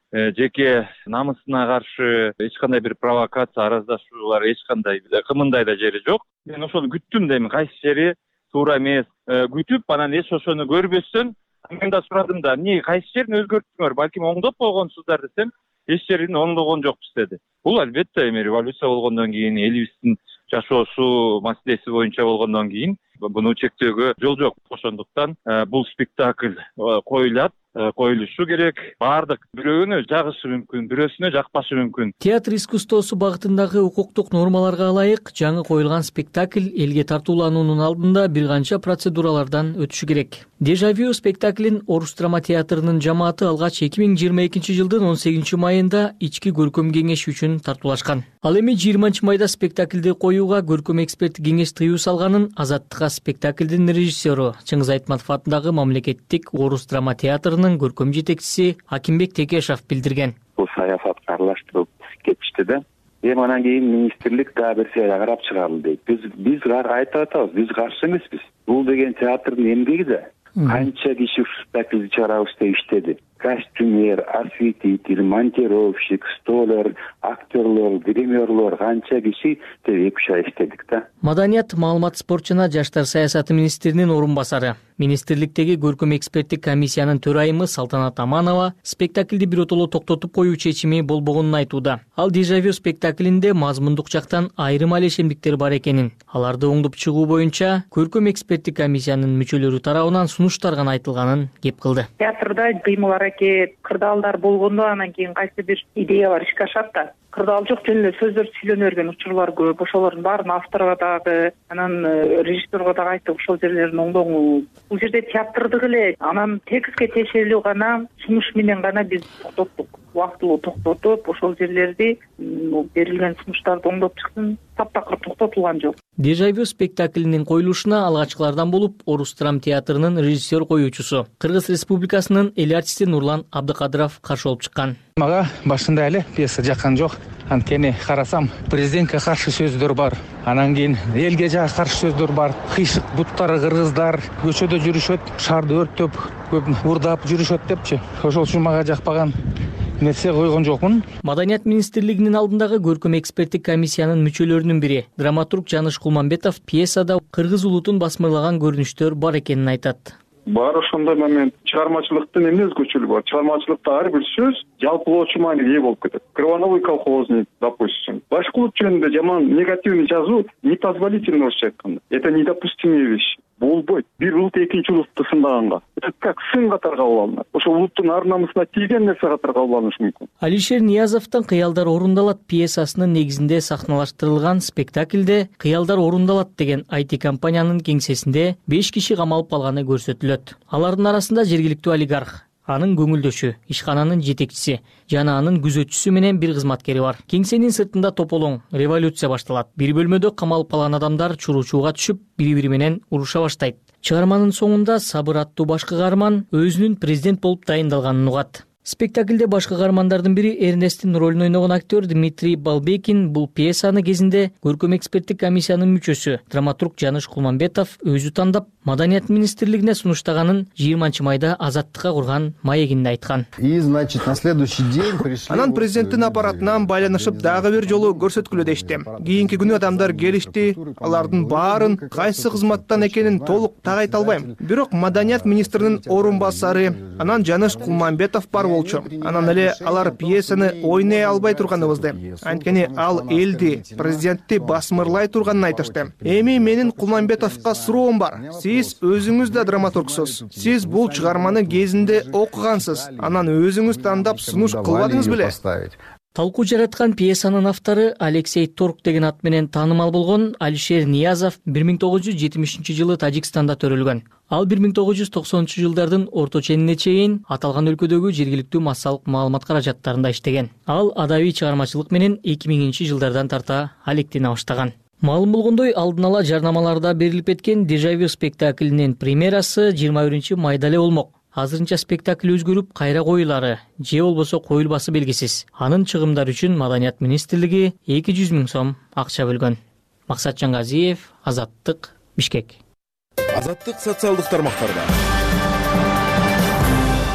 жеке намысына каршы эч кандай бир провокация, араздашуулар, эч кандай кымындай да жери жок. Мен ошону күттүм дейм, кайсы жери туура эмес. Күтүп, анан эч ошону көрбөстөн мен да сурадым да, эмне кайсы жерин өзгөрттүңөр, балким оңдоп койгонсуздар десем, эч жерин оңдогон жокпуз деди. Бул албетте эми революция болгондон кийин, элибиздин жашоосу маселеси боюнча болгондон кийин буну чектөөгө жол жок. Ошондуктан бул спектакль коюлат, коюлушу керек. Баардык бирөөнө жагышы мүмкүн, бирөөсүнө жакпашы мүмкүн. Театр искусствосу багытындагы укуктук нормаларга ылайык жаңы коюлган спектакль элге тартуулануунун алдында бир канча процедуралардан өтүшү керек. Дежавю спектаклин Орус драма театрынын жамааты алгач эки миң жыйырма экинчи жылдын он сегизинчи майында ички көркөм кеңеш үчүн тартуулашкан. Ал эми жыйырманчы майда спектаклди коюуга көркөм эксперттик кеңеш тыюу салганын Азаттыкка спектаклдин режиссеру Чыңгыз Айтматов атындагы мамлекеттик Орус драма театрынын көркөм жетекчиси Акимбек Текешов билдирген. Бул саясатка аралаштырып кетишти да. Эми анан кийин министрлик дагы бир серия карап чыгалы дейт. Биз биз айтып атабыз, биз каршы эмеспиз. Бул деген театрдын эмгеги да. Канча киши спектаклди чыгарабыз деп иштеди. Костюмер, осветитель, монтировщик, столер, актерлор, гримерлор, канча киши деп эки үч ай иштедик да. Маданият, маалымат, спорт жана жаштар саясаты министринин орун басары, министрликтеги көркөм эксперттик комиссиянын төрайымы Салтанат Аманова спектаклди биротоло токтотуп коюу чечими болбогонун айтууда. Ал Дежавю спектаклинде мазмундук жактан айрым алешемдиктер бар экенин, аларды оңдоп чыгуу боюнча көркөм эксперттик комиссиянын мүчөлөрү тарабынан сунуштар гана айтылганын кеп кылды. Театрда кыймыл аракет, кырдаалдар болгондо анан кийин кайсы бир идеялар ишке ашат да. Кырдаал жок, жөн эле сөздөр сүйлөнө берген учурлар көп. Ошолордун баарын авторго дагы, анан режиссерго дагы айттык, ошол жерлерин оңдоңуз. Бул жерде театрдык эле, анан текстке тиешелүү гана сунуш менен гана биз токтоттук. Убактылуу токтотуп, ошол жерлерди берилген сунуштарды оңдоп чыксын, таптакыр токтотулган жок. Дежавю спектаклинин коюлушуна алгачкылардан болуп Орус драма театрынын режиссер коюучусу, Кыргыз Республикасынын эл артисти Нурлан Абдыкадыров каршы болуп чыккан. Мага башында эле пьеса жаккан жок. Анткени карасам, президентке каршы сөздөр бар. Анан кийин элге жа каршы сөздөр бар. Кыйшык буттары кыргыздар көчөдө жүрүшөт, шаарды өрттөп, көп урдап жүрүшөт депчи. Ошол үчүн мага жакпаган нерсе койгон жокмун. Маданият министрлигинин алдындагы көркөм эксперттик комиссиянын мүчөлөрүнүн бири драматург Жаныш Кулманбетов пьесада кыргыз улутун басмырлаган көрүнүштөр бар экенин айтат. Бар ошондой момент. Чыгармачылыктын эмне өзгөчөлүгү бар? Чыгармачылыкта ар бир сөз жалпылоочу мааниге ээ болуп кетет. Кривоновый колхозник, допустим. Башкы улут жөнүндө жаман негативный жазуу непозволительно орусча айтканда. Это недопустимые вещи. Болбойт. Бир улут экинчи улутты сындаганга. Это как сын катары кабыл алынат. Ошо улуттун ар намысына тийген нерсе катары кабыл алынышы мүмкүн. Алишер Ниязовдун «Кыялдар орундалат» пьесасынын негизинде сахналаштырылган спектакльде «Кыялдар орундалат» деген ай ти компаниянын кеңсесинде беш киши камалып калганы көрсөтүлөт. Алардын арасында жергиликтүү олигарх, анын көңүлдөшү, ишкананын жетекчиси жана анын күзөтчүсү менен бир кызматкери бар. Кеңсенин сыртында тополоң революция башталат. Бир бөлмөдө камалып калган адамдар чуруу-чууга түшүп, бири-бири менен уруша баштайт. Чыгарманын соңунда Сабыр аттуу баш каарман өзүнүн президент болуп дайындалганын угат. Спектакльде баш каармандардын бири Эрнесттин ролун ойногон актер Дмитрий Балбекин бул пьесаны кезинде көркөм эксперттик комиссиянын мүчөсү драматург Жаныш Кулманбетов өзү тандап, Маданият министрлигине сунуштаганын жыйырманчы майда Азаттыкка курган маегинде айткан. И, значит, на следующий день пришли. Анан президенттин аппаратынан байланышып дагы бир жолу көрсөткүлө дешти. Кийинки күнү адамдар келишти, алардын баарын кайсы кызматтан экенин толук так айта албайм. Бирок Маданият министринин орун басары, анан Жаныш Кулманбетов бар болчу. Анан эле алар пьесаны ойной албай турганыбызды. Анткени ал элди, президентти басмырлай турганын айтышты. Эми менин Кулманбетовго суроом бар. Сиз өзүңүз да драматургсуз. Сиз бул чыгарманы кезинде окугансыз. Анан өзүңүз тандап сунуш кылбадыңыз беле? Талкуу жараткан пьесанын автору Алексей Торг деген ат менен таанымал болгон Алишер Ниязов бир миң тогуз жүз жетимишинчи жылы Тажикстанда төрөлгөн. Ал бир миң тогуз жүз токсонунчу жылдардын орто ченине чейин аталган өлкөдөгү жергиликтүү массалык маалымат каражаттарында иштеген. Ал адабий чыгармачылык менен эки миңинчи жылдардан тарта алектене баштаган. Маалым болгондой, алдын ала жарнамаларда берилип кеткен Дежавю спектаклинин премьерасы жыйырма биринчи майда эле болмок. Азырынча спектакль өзгөрүп, кайра коюлары же болбосо коюлбасы белгисиз. Анын чыгымдары үчүн Маданият министрлиги эки жүз миң сом акча бөлгөн. Максат Жаңгазиев, Азаттык, Бишкек. Азаттык социалдык тармактарда.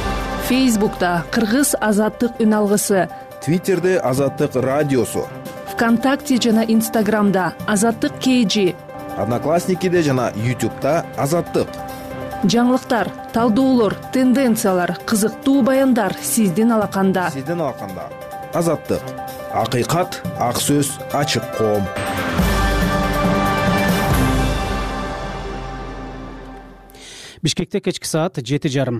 Фейсбукта Кыргыз азаттык үн алгысы, Твиттерде Азаттык радиосу, ВКонтакте жана Инстаграмда Азаттык кей. Одноклассникиде жана Ютубта Азаттык. Жаңылыктар, талдоолор, тенденциялар, кызыктуу баяндар сиздин алаканда. Сиздин алаканда. Азаттык. Акыйкат, ак сөз, ачык коом. Бишкекте кечки саат жети жарым.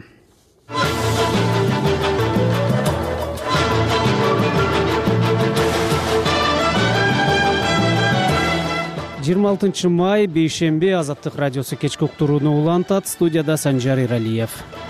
жыйырма алтынчы май бейшемби, Азаттык радиосу кечки уктурууну улантат. Студияда Санжар Иралиев.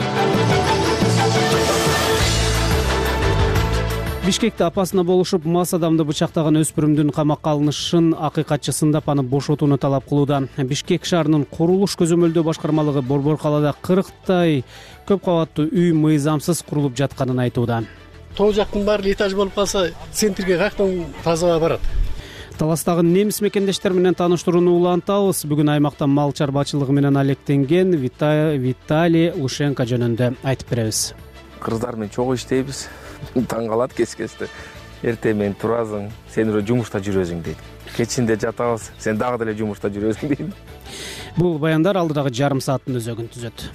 Бишкекте апасына болушуп мас адамды бычактаган өспүрүмдүн камакка алынышын акыйкатчысын Дапаны бошотууну талап кылууда. Бишкек шаарынын курулуш көзөмөлдөө башкармалыгы Борбор калаада кырктай көп кабаттуу үй мыйзамсыз курулуп жатканын айтууда. Тоо жактын баары этаж болуп калса, центрге каяктан таза барат? Таластагы немис мекендештер менен тааныштырууну улантабыз. Бүгүн аймакта мал чарбачылыгы менен алектенген Виталий Лушенко жөнүндө айтып беребиз. Кыргыздар менен чогуу иштейбиз. Таң калат кеч-кечте. Эртең менен турасың, сен уже жумушта жүрөсүң дейт. Кечинде жатабыз, сен дагы деле жумушта жүрөсүң дейт. Бул баяндар алдыдагы жарым сааттын өзөгүн түзөт.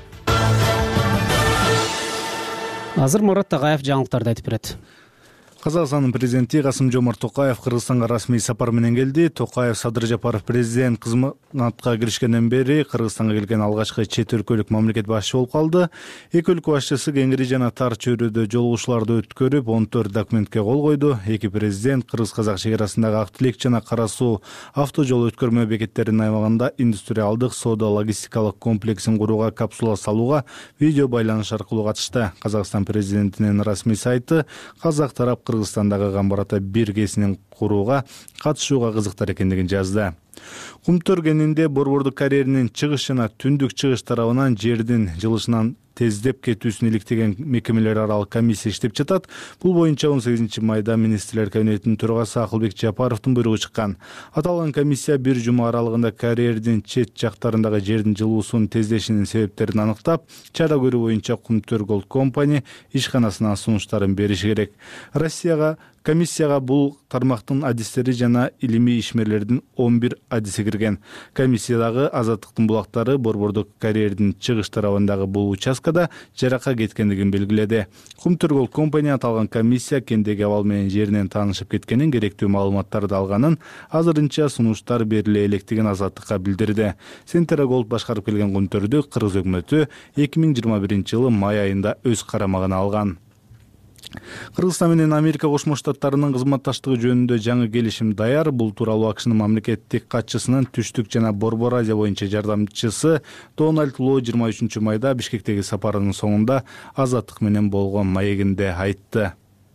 Азыр Мурат Тагаев жаңылыктарды айтып берет. Казакстандын президенти Касым-Жомарт Токаев Кыргызстанга расмий сапар менен келди. Токаев Садыр Жапаров президент кызматка киришкенден бери Кыргызстанга келген алгачкы чет өлкөлүк мамлекет башчысы болуп калды. Эки өлкө башчысы кеңири жана тар чөйрөдө жолугушууларды өткөрүп, он төрт документке кол койду. Эки президент кыргыз-казак чек арасындагы Ак Тилек жана Кара Суу авто жол өткөрмө бекеттеринин аймагында индустриалдык соода логистикалык комплексин курууга капсула салууга видео байланыш аркылуу катышты. Казакстан президентинин расмий сайты казак тарап Кыргызстандагы Камбарата бир кесинин курууга катышууга кызыктар экендигин жазды. Кумтөр кенинде борбордук карьеринин чыгыш жана түндүк чыгыш тарабынан жердин жылышынан тездеп кетүүсүн иликтеген мекемелер аралык комиссия иштеп жатат. Бул боюнча он сегизинчи майда министрлер кабинетинин төрагасы Акылбек Жапаровдун буйругу чыккан. Аталган комиссия бир жума аралыгында карьердин чет жактарындагы жердин жылуусунун тездешинин себептерин аныктап, чара көрүү боюнча Кумтөр Голд Компани ишканасына сунуштарын бериши керек. Россияга комиссияга бул тармактын адистери жана илимий ишмерлердин он бир адиси кирген. Комиссиядагы Азаттыктын булактары борбордук карьердин чыгыш тарабындагы бул участкада жаракка кеткендигин белгиледи. Кумтөр Голд Компани аталган комиссия кендеги абал менен жеринен таанышып кеткенин, керектүү маалыматтарды алганын, азырынча сунуштар бериле электигин Азаттыкка билдирди. Сентера Голд башкарып келген Кумтөрдү Кыргыз өкмөтү эки миң жыйырма биринчи жылы май айында өз карамагына алган. Кыргызстан менен Америка Кошмо Штаттарынын кызматташтыгы жөнүндө жаңы келишим даяр. Бул тууралуу АКШнын мамлекеттик катчысынын түштүк жана Борбор Азия боюнча жардамчысы Дональд Ло жыйырма үчүнчү майда Бишкектеги сапарынын соңунда Азаттык менен болгон маегинде айтты.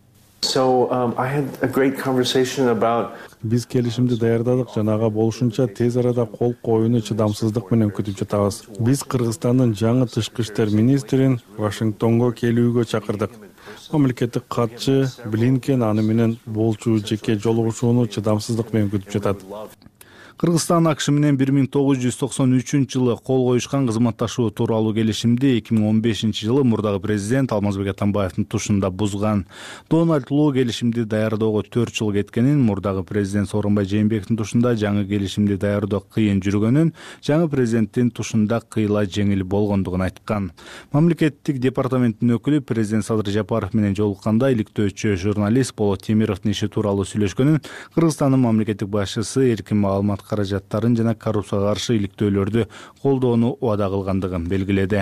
Биз келишимди даярдадык жана ага болушунча тез арада кол коюуну чыдамсыздык менен күтүп жатабыз. Биз Кыргызстандын жаңы тышкы иштер министрин Вашингтонго келүүгө чакырдык. Мамлекеттик катчы Блинкен аны менен болчу жеке жолугушууну чыдамсыздык менен күтүп жатат. Кыргызстан АКШ менен бир миң тогуз жүз токсон үчүнчү жылы кол коюшкан кызматташуу тууралуу келишимди эки миң он бешинчи жылы мурдагы президент Алмазбек Атамбаевдин тушунда бузган. Дональд Ло келишимди даярдоого төрт жыл кеткенин, мурдагы президент Сооронбай Жээнбековдин тушунда жаңы келишимди даярдоо кыйын жүргөнүн, жаңы президенттин тушунда кыйла жеңил болгондугун айткан. Мамлекеттик департаменттин өкүлү президент Садыр Жапаров менен жолукканда иликтөөчү журналист Болот Темировдун иши тууралуу сүйлөшкөнүн, Кыргызстандын мамлекеттик башчысы эркин маалымат каражаттарын жана коррупцияга каршы иликтөөлөрдү колдоону убада кылгандыгын белгиледи.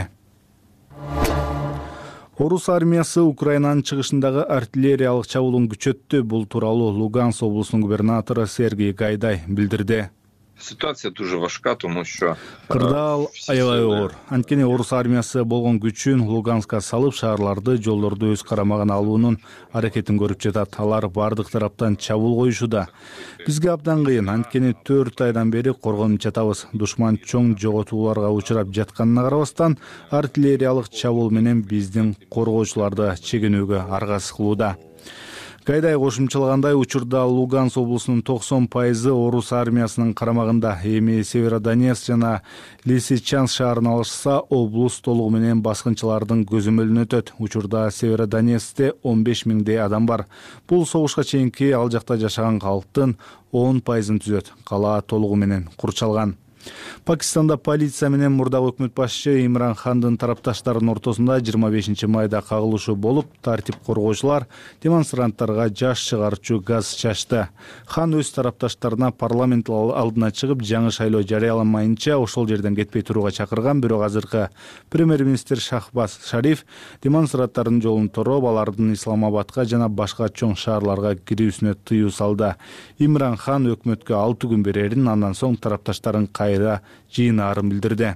Орус армиясы Украинанын чыгышындагы артиллериялык чабуулун күчөттү. Бул тууралуу Луганск облусунун губернатору Сергей Гайдай билдирди. Ситуация дуже важка, тому що кырдаал аябай оор. Анткени орус армиясы болгон күчүн Луганска салып, шаарларды, жолдорду өз карамагына алуунун аракетин көрүп жатат. Алар бардык тараптан чабуул коюшууда. Бизге абдан кыйын, анткени төрт айдан бери коргонуп жатабыз. Душман чоң жоготууларга учурап жатканына карабастан, артиллериялык чабуул менен биздин коргоочуларды чегинүүгө аргасыз кылууда. Гайдай кошумчалагандай, учурда Луганск облусунун токсон пайызы орус армиясынын карамагында. Эми Северодонецк жана Лисичанск шаарын алышса, облус толугу менен баскынчылардын көзөмөлүнө өтөт. Учурда Северодонецкте он беш миңдей адам бар. Бул согушка чейинки ал жакта жашаган калктын он пайызын түзөт. Кала толугу менен курчалган. Пакистанда полиция менен мурдагы өкмөт башчы Имран Хандын тарапташтарынын ортосунда жыйырма бешинчи майда кагылышуу болуп, тартип коргоочулар демонстранттарга жаш чыгарчу газ чачты. Хан өз тарапташтарына парламент алдына чыгып, жаңы шайлоо жарыяламайынча ошол жерден кетпей турууга чакырган, бирок азыркы премьер-министр Шахбаз Шариф демонстранттардын жолун тороп, алардын Исламабадка жана башка чоң шаарларга кирүүсүнө тыюу салды. Имран Хан өкмөткө алты күн берерин, андан соң тарапташтарын кайра жыйнаарын билдирди.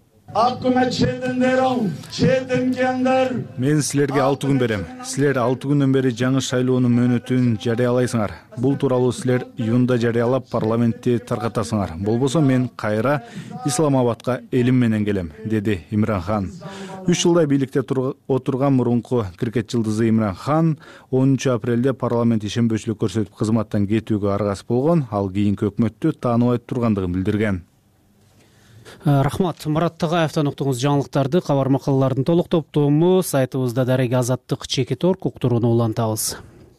Мен силерге алты күн берем. Силер алты күндөн бери жаңы шайлоонун мөөнөтүн жарыялайсыңар. Бул тууралуу силер июнда жарыялап парламентти таркатасыңар. Болбосо мен кайра Исламабадка элим менен келем, деди Имран Хан. үч жылдай бийликте отурган мурунку крикет жылдызы Имран Хан онунчу апрелде парламент ишенбөөчүлүк көрсөтүп кызматтан кетүүгө аргасыз болгон, ал кийинки өкмөттү тааныбай тургандыгын билдирген. Рахмат. Мурат Тагаевден уктуңуз жаңылыктарды. Кабар макалалардын толук топтому сайтыбызда дареги азаттык чекит орг уктурууну улантабыз.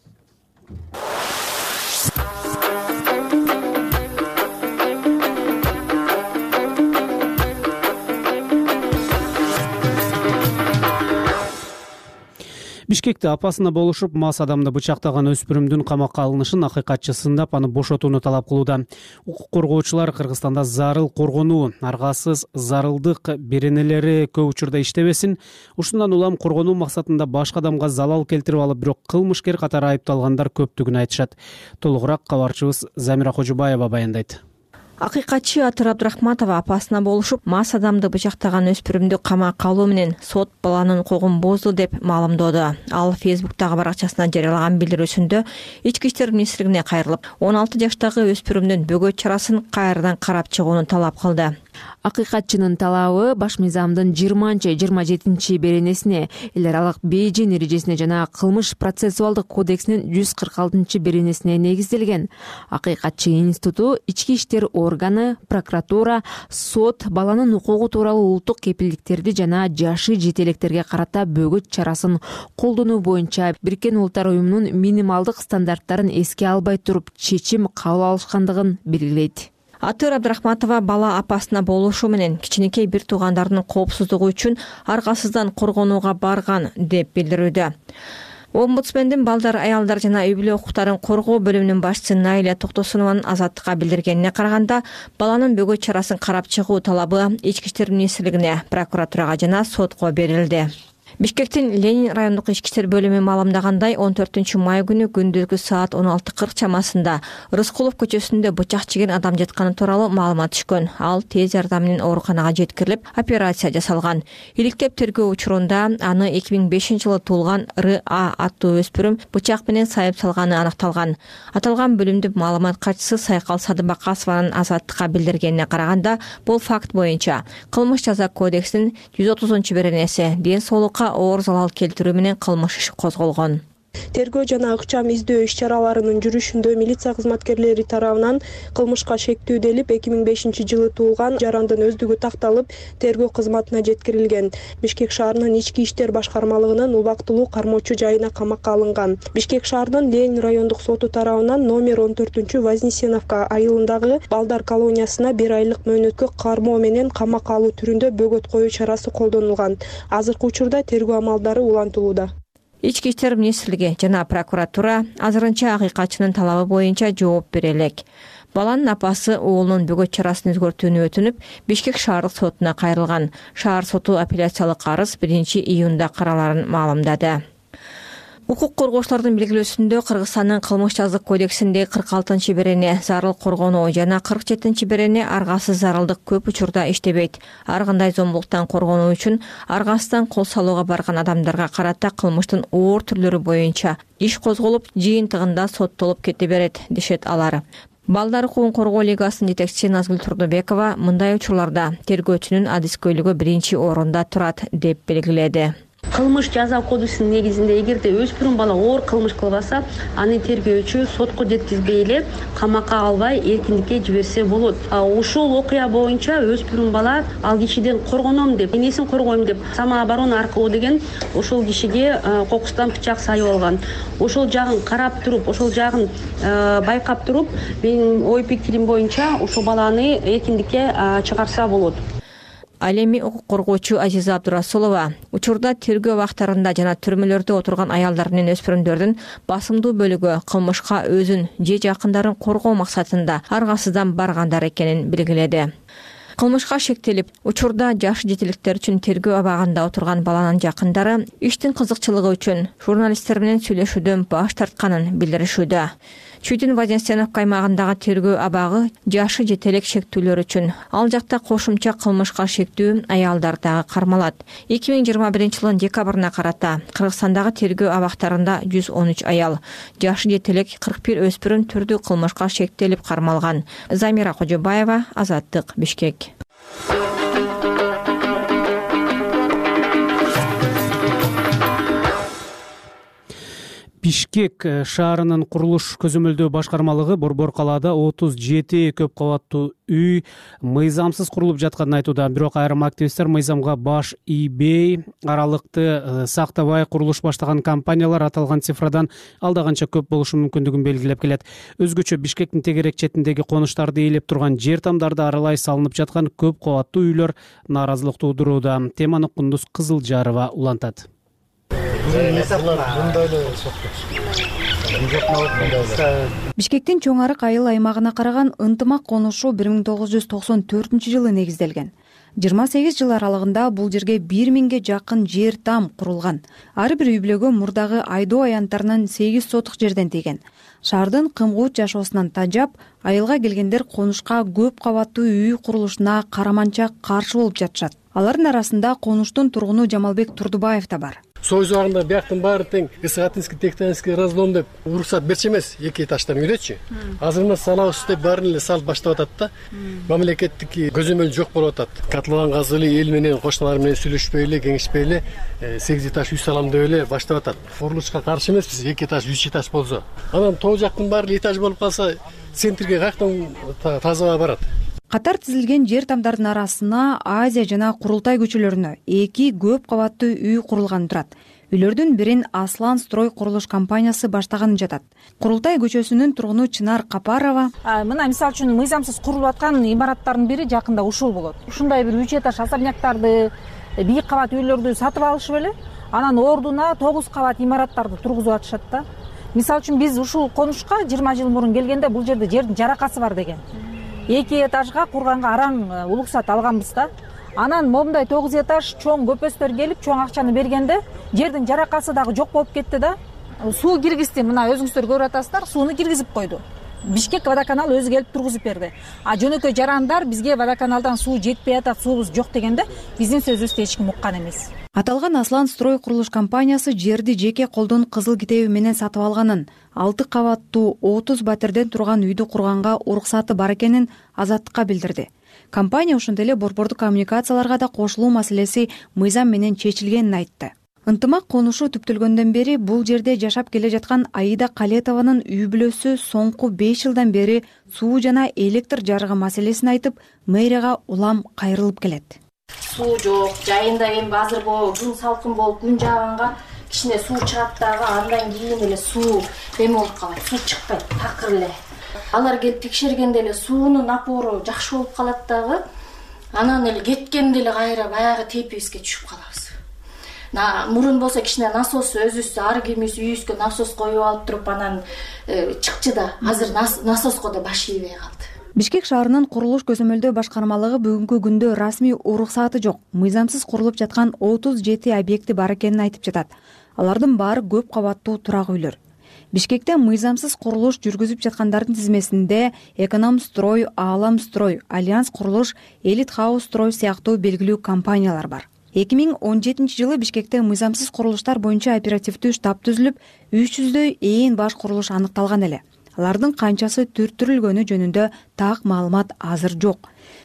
Бишкекте апасына болушуп, мас адамды бычактаган өспүрүмдүн камакка алынышын акыйкатчысындап, аны бошотууну талап кылууда. Укук коргоочулар Кыргызстанда зарыл коргонуу, аргасыз зарылдык беренелери көп учурда иштебесин, ушундан улам коргонуу максатында башка адамга залал келтирип алып, бирок кылмышкер катары айыпталгандар көптүгүн айтышат. Толугураак кабарчыбыз Замира Кожубаева баяндайт. Акыйкатчы Атыр Абдрахматова апасына болушуп, мас адамды бычактаган өспүрүмдү камакка алуу менен сот баланын укугун бозду деп маалымдоодо. Ал Фейсбуктагы баракчасына жарыялаган билдирүүсүндө Ички иштер министрлигине кайрылып, он алты жаштагы өспүрүмдүн бөгөт чарасын кайрадан карап чыгууну талап кылды. Акыйкатчынын талабы баш мыйзамдын жыйырманчы жыйырма жетинчи беренесине, эл аралык бейжин эрежесине жана кылмыш процессуалдык кодексинин жүз кырк алтынчы беренесине негизделген. Акыйкатчы институту ички иштер органы, прокуратура, сот баланын укугу тууралуу улуттук кепилдиктерди жана жашы жете электерге карата бөгөт чарасын колдонуу боюнча Бириккен Улуттар уюмунун минималдык стандарттарын эске албай туруп чечим кабыл алышкандыгын белгилейт. Атыр Абдрахматова бала апасына болушу менен кичинекей бир туугандарынын коопсуздугу үчүн аргасыздан коргонууга барган деп билдирүүдө. Омбудсмендин балдар, аялдар жана үй бүлө укуктарын коргоо бөлүмүнүн башчысы Найля Токтосунованын Азаттыкка билдиргенине караганда, баланын бөгөт чарасын карап чыгуу талабы Ички иштер министрлигине, прокуратурага жана сотко берилди. Бишкектин Ленин райондук ички иштер бөлүмү маалымдагандай, он төртүнчү май күнү күндүзгү саат он алты кырк чамасында Рыскулов көчөсүндө бычак жеген адам жатканы тууралуу маалымат түшкөн. Ал тез жардам менен ооруканага жеткирилип, операция жасалган. Иликтеп тергөө учурунда аны эки миң бешинчи жылы туулган Р А аттуу өспүрүм бычак менен сайып салганы аныкталган. Аталган бөлүмдүн маалымат катчысы Сайкал Садыбакасованын Азаттыкка билдиргенине караганда, бул факт боюнча кылмыш жаза кодексинин жүз отузунчу беренеси ден соолукка оор залал келтирүү менен кылмыш иши козголгон. Тергөө жана ыкчам издөө иш-чараларынын жүрүшүндө милиция кызматкерлери тарабынан кылмышка шектүүделип, эки миң бешинчи жылы туулган жарандын өздүгү такталып, тергөө кызматына жеткирилген. Бишкек шаарынын ички иштер башкармалыгынын убактылуу кармоочу жайына камакка алынган. Бишкек шаарынын Ленин райондук соту тарабынан номер он төртүнчү Вознесеновка айылындагы балдар колониясына бир айлык мөөнөткө кармоо менен камакка алуу түрүндө бөгөт коюу чарасы колдонулган. Азыркы учурда тергөө амалдары улантылууда. Ички иштер министрлиги жана прокуратура азырынча акыйкатчынын талабы боюнча жооп бере элек. Баланын апасы уулунун бөгөт чарасын өзгөртүүнү өтүнүп, Бишкек шаардык сотуна кайрылган. Шаар соту апелляциялык арыз биринчи июнда караларын маалымдады. Укук коргоочулардын белгилөөсүндө Кыргызстандын кылмыш жазык кодексиндеги кырк алтынчы берене зарыл коргонуу жана кырк жетинчи берене аргасыз зарылдык көп учурда иштебейт. Ар кандай зомбулуктан коргонуу үчүн аргасыздан кол салууга барган адамдарга карата кылмыштын оор түрлөрү боюнча иш козголуп, жыйынтыгында соттолуп кете берет, дешет алар. Балдар укугун коргоо лигасынын жетекчиси Назгүл Турдубекова мындай учурларда тергөөчүнүн адискөйлүгү биринчи орунда турат деп белгиледи. кылмыш жаза кодексинин негизинде эгерде өспүрүм бала оор кылмыш кылбаса, аны тергөөчү сотко жеткизбей эле камакка албай эркиндикке жиберсе болот. Ушул окуя боюнча өспүрүм бала ал кишиден коргоном деп, энесин коргойм деп самооборона аркылуу деген ошол кишиге кокустан бычак сайып алган. Ошол жагын карап туруп, ошол жагын байкап туруп, менин ой пикирим боюнча ушул баланы эркиндикке чыгарса болот. Ал эми укук коргоочу Азиза Абдурасулова учурда тергөө абактарында жана түрмөлөрдө отурган аялдар менен өспүрүмдөрдүн басымдуу бөлүгү кылмышка өзүн же жакындарын коргоо максатында аргасыздан баргандар экенин белгиледи. Кылмышка шектелип, учурда жаш жетиликтер үчүн тергөө абагында отурган баланын жакындары иштин кызыкчылыгы үчүн журналисттер менен сүйлөшүүдөн баш тартканын билдиришүүдө. Чүйдүн Вознесеновка аймагындагы тергөө абагы жашы жетелек шектүүлөр үчүн. Ал жакта кошумча кылмышка шектүү аялдар дагы кармалат. эки миң жыйырма биринчи жылдын декабрына карата Кыргызстандагы тергөө абактарында жүз он үч аял, жашы жетелек кырк бир өспүрүм түрдүү кылмышка шектелип кармалган. Замира Кожобаева, Азаттык, Бишкек. Бишкек шаарынын курулуш көзөмөлдөө башкармалыгы Борбор калаада отуз жети көп кабаттуу үй мыйзамсыз курулуп жатканын айтууда. Бирок айрым активисттер мыйзамга баш ийбей, аралыкты сактабай курулуш баштаган компаниялар аталган цифрадан алда канча көп болушу мүмкүндүгүн белгилеп келет. Өзгөчө Бишкектин тегерек четиндеги конуштарды ээлеп турган жер тамдарды аралай салынып жаткан көп кабаттуу үйлөр нааразылык туудурууда. Теманы Кундуз Кызылжарова улантат. Бишкектин Чоң Арык айыл аймагына караган ынтымак конушу бир миң тогуз жүз токсон төртүнчү жылы негизделген. жыйырма сегиз жыл аралыгында бул жерге бир миңге жакын жер там курулган. Ар бир үй бүлөгө мурдагы айдоо аянттарынан сегиз сотук жерден тийген. Шаардын кымгуут жашоосунан тажап, айылга келгендер конушка көп кабаттуу үй курулушуна караманча каршы болуп жатышат. Алардын арасында конуштун тургуну Жамалбек Турдубаев да бар. Союз убагында бияктын баары тең географический тектонический разлом деп уруксат берчү эмес эки этаждан үйдөчү. Азыр мына салабыз деп баарын эле салып баштап атат да. Мамлекеттик көзөмөл жок болуп атат. Котлован казылы эл менен кошуналар менен сүйлөшпөй эле, кеңешпей эле сегиз этаж үй салам деп эле баштап атат. Курулушка каршы эмеспиз, эки этаж, үч этаж болсо. Анан тоо жактын баары этаж болуп калса, центрге каяктан таза барат. Катар тизилген жер тамдардын арасына Азия жана Курултай көчөлөрүнө эки көп кабаттуу үй курулган турат. Үйлөрдүн бирин Аслан строй курулуш компаниясы баштаганы жатат. Курултай көчөсүнүн тургуну Чынар Капарова: "Мына мисалы үчүн мыйзамсыз курулуп аткан имараттардын бири жакында ушул болот. Ушундай бир үч этаж особняктарды, бийик кабат үйлөрдү сатып алышып эле, анан ордуна тогуз кабат имараттарды тургузуп атышат да. Мисалы үчүн биз ушул конушка жыйырма жыл мурун келгенде бул жерде жердин жаракасы бар деген. эки этажга курганга араң уруксат алганбыз да. Анан момундай тогуз этаж чоң көпөстөр келип, чоң акчаны бергенде жердин жаракасы дагы жок болуп кетти да. Суу киргизди, мына өзүңүздөр көрүп атасыздар, сууну киргизип койду. Бишкек водоканал өзү келип тургузуп берди. А жөнөкөй жарандар бизге водоканалдан суу жетпей атат, суубуз жок дегенде биздин сөзүбүздү эч ким уккан эмес. Аталган Аслан строй курулуш компаниясы жерди жеке колдон кызыл китеби менен сатып алганын, алты кабаттуу отуз батирден турган үйдү курганга уруксаты бар экенин Азаттыкка билдирди. Компания ошондой эле борбордук коммуникацияларга да кошулуу маселеси мыйзам менен чечилгенин айтты. Ынтымак конушу түптөлгөндөн бери бул жерде жашап келе жаткан Аида Калетованын үй бүлөсү соңку беш жылдан бери суу жана электр жарыгы маселесин айтып, мэрияга улам кайрылып келет. Суу жок, жайында эми азыр бул күн салкын болуп күн жааганга кичине суу чыгат дагы, андан кийин эле суу эме болуп калат, суу чыкпайт, такыр эле. Алар келип текшергенде эле суунун напору жакшы болуп калат дагы, анан эле кеткенде эле кайра баягы тепибизге түшүп калабыз. Мурун болсо кичине насос өзүбүз ар кимибиз үйүбүзгө насос коюп алып туруп анан чыкчы да, азыр насоско да баш ийбей калды. Бишкек шаарынын курулуш көзөмөлдөө башкармалыгы бүгүнкү күндө расмий уруксаты жок, мыйзамсыз курулуп жаткан отуз жети объекти бар экенин айтып жатат. Алардын баары көп кабаттуу турак үйлөр. Бишкекте мыйзамсыз курулуш жүргүзүп жаткандардын тизмесинде Эконом строй, Аалам строй, Альянс курулуш, Элит хаус строй сыяктуу белгилүү компаниялар бар. эки миң он жетинчи жылы Бишкекте мыйзамсыз курулуштар боюнча оперативдүү штаб түзүлүп, үч жүздөй ээн баш курулуш аныкталган эле. Алардын канчасы түрттүрүлгөнү жөнүндө так маалымат азыр жок.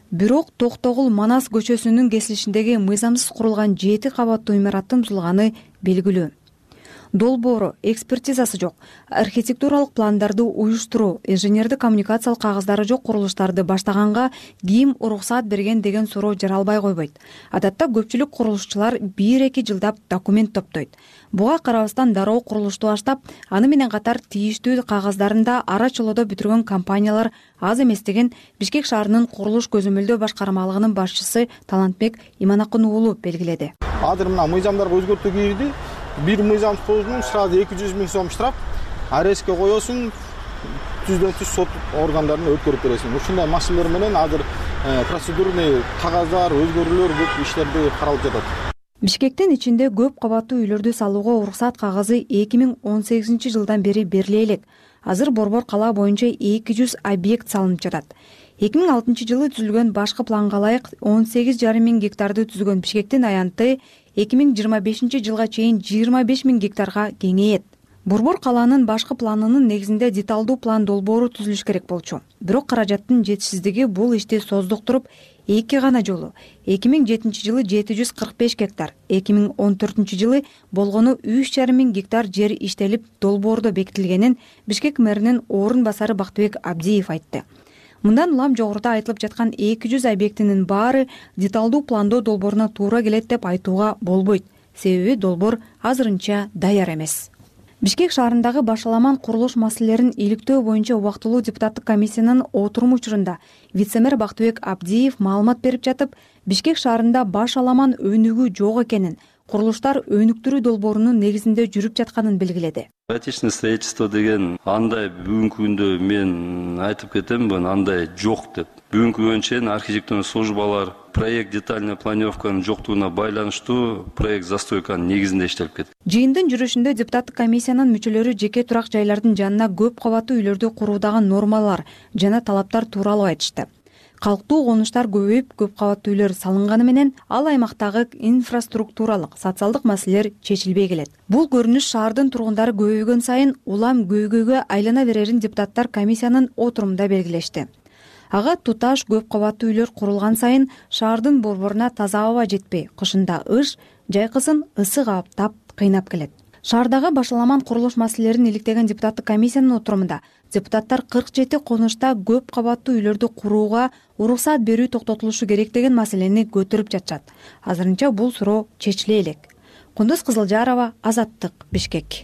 бирок Токтогул Манас көчөсүнүн кесилишиндеги мыйзамсыз курулган жети кабаттуу имараттын бузулганы белгилүү. Долбоору, экспертизасы жок, архитектуралык пландарды уюштуруу, инженердик коммуникациялык кагаздары жок курулуштарды баштаганга ким уруксаат берген деген суроо жаралбай койбойт. Адатта көпчүлүк курулушчулар бир-эки жылдап документ топтойт. Буга карабастан дароо курулушту баштап, аны менен катар тийиштүү кагаздарында ара чолодо бүтүргөн компаниялар аз эмес деген Бишкек шаарынын курулуш көзөмөлдөө башкармалыгынын башчысы Талантбек Иманакын уулу белгиледи. Азыр мына мыйзамдарга өзгөртүү кирди. Бир мыйзам созунун сразу эки жүз миң сом штраф, арестке коесуң, түздөн түз сот органдарына өткөрүп бересиң. Ушундай маселелер менен азыр процедурный кагаздар, өзгөрүүлөр көп иштерди каралып жатат. Бишкектин ичинде көп кабаттуу үйлөрдү салууга уруксаат кагазы эки миң он сегизинчи жылдан бери бериле элек. Азыр Борбор кала боюнча эки жүз объект салынып жатат. эки миң алтынчы жылы түзүлгөн башкы планга ылайык он сегиз жарым миң гектарды түзгөн Бишкектин аянты эки миң жыйырма бешинчи жылга чейин жыйырма беш миң гектарга кеңейет. Борбор каланын башкы планынын негизинде деталдуу план долбоору түзүлүш керек болчу. Бирок каражаттын жетишсиздиги бул ишти создуктуруп, эки гана жолу эки миң жетинчи жылы жети жүз кырк беш гектар, эки миң он төртүнчү жылы болгону үч жарым миң гектар жер иштелип долбоордо бекитилгенин Бишкек мэринин орун басары Бактыбек Абдиев айтты. Мындан улам жогоруда айтылып жаткан эки жүз объектинин баары деталдуу пландоо долбооруна туура келет деп айтууга болбойт. Себеби долбоор азырынча даяр эмес. Бишкек шаарындагы башаламан курулуш маселелерин иликтөө боюнча убактылуу депутаттык комиссиянын отуруму учурунда вице-мэр Бактыбек Абдиев маалымат берип жатып, Бишкек шаарында башаламан өнүгүү жок экенин, курулуштар өнүктүрүү долбоорунун негизинде жүрүп жатканын белгиледи. Отечественное строительство деген андай бүгүнкү күндө мен айтып кетем, андай жок деп. Бүгүнкү күнгө чейин архитектурный службалар проект детальный планировканын жоктугуна байланыштуу проект застройканын негизинде иштелип кетти. Жыйындын жүрүшүндө депутаттык комиссиянын мүчөлөрү жеке турак жайлардын жанына көп кабаттуу үйлөрдү куруудагы нормалар жана талаптар тууралуу айтышты. Калктуу конуштар көбөйүп, көп кабаттуу үйлөр салынганы менен ал аймактагы инфраструктуралык, социалдык маселелер чечилбей келет. Бул көрүнүш шаардын тургундары көбөйгөн сайын улам көйгөйгө айлана берерин депутаттар комиссиянын отурумунда белгилешти. Ага туташ көп кабаттуу үйлөр курулган сайын шаардын борборуна таза аба жетпей, кышында ыш, жайкысын ысык аптап кыйнап келет. Шаардагы башаламан курулуш маселелерин иликтеген депутаттык комиссиянын отурумунда депутаттар кырк жети конушта көп кабаттуу үйлөрдү курууга уруксаат берүү токтотулушу керек деген маселени көтөрүп жатышат. Азырынча бул суроо чечиле элек. Кундуз Кызылжарова, Азаттык, Бишкек.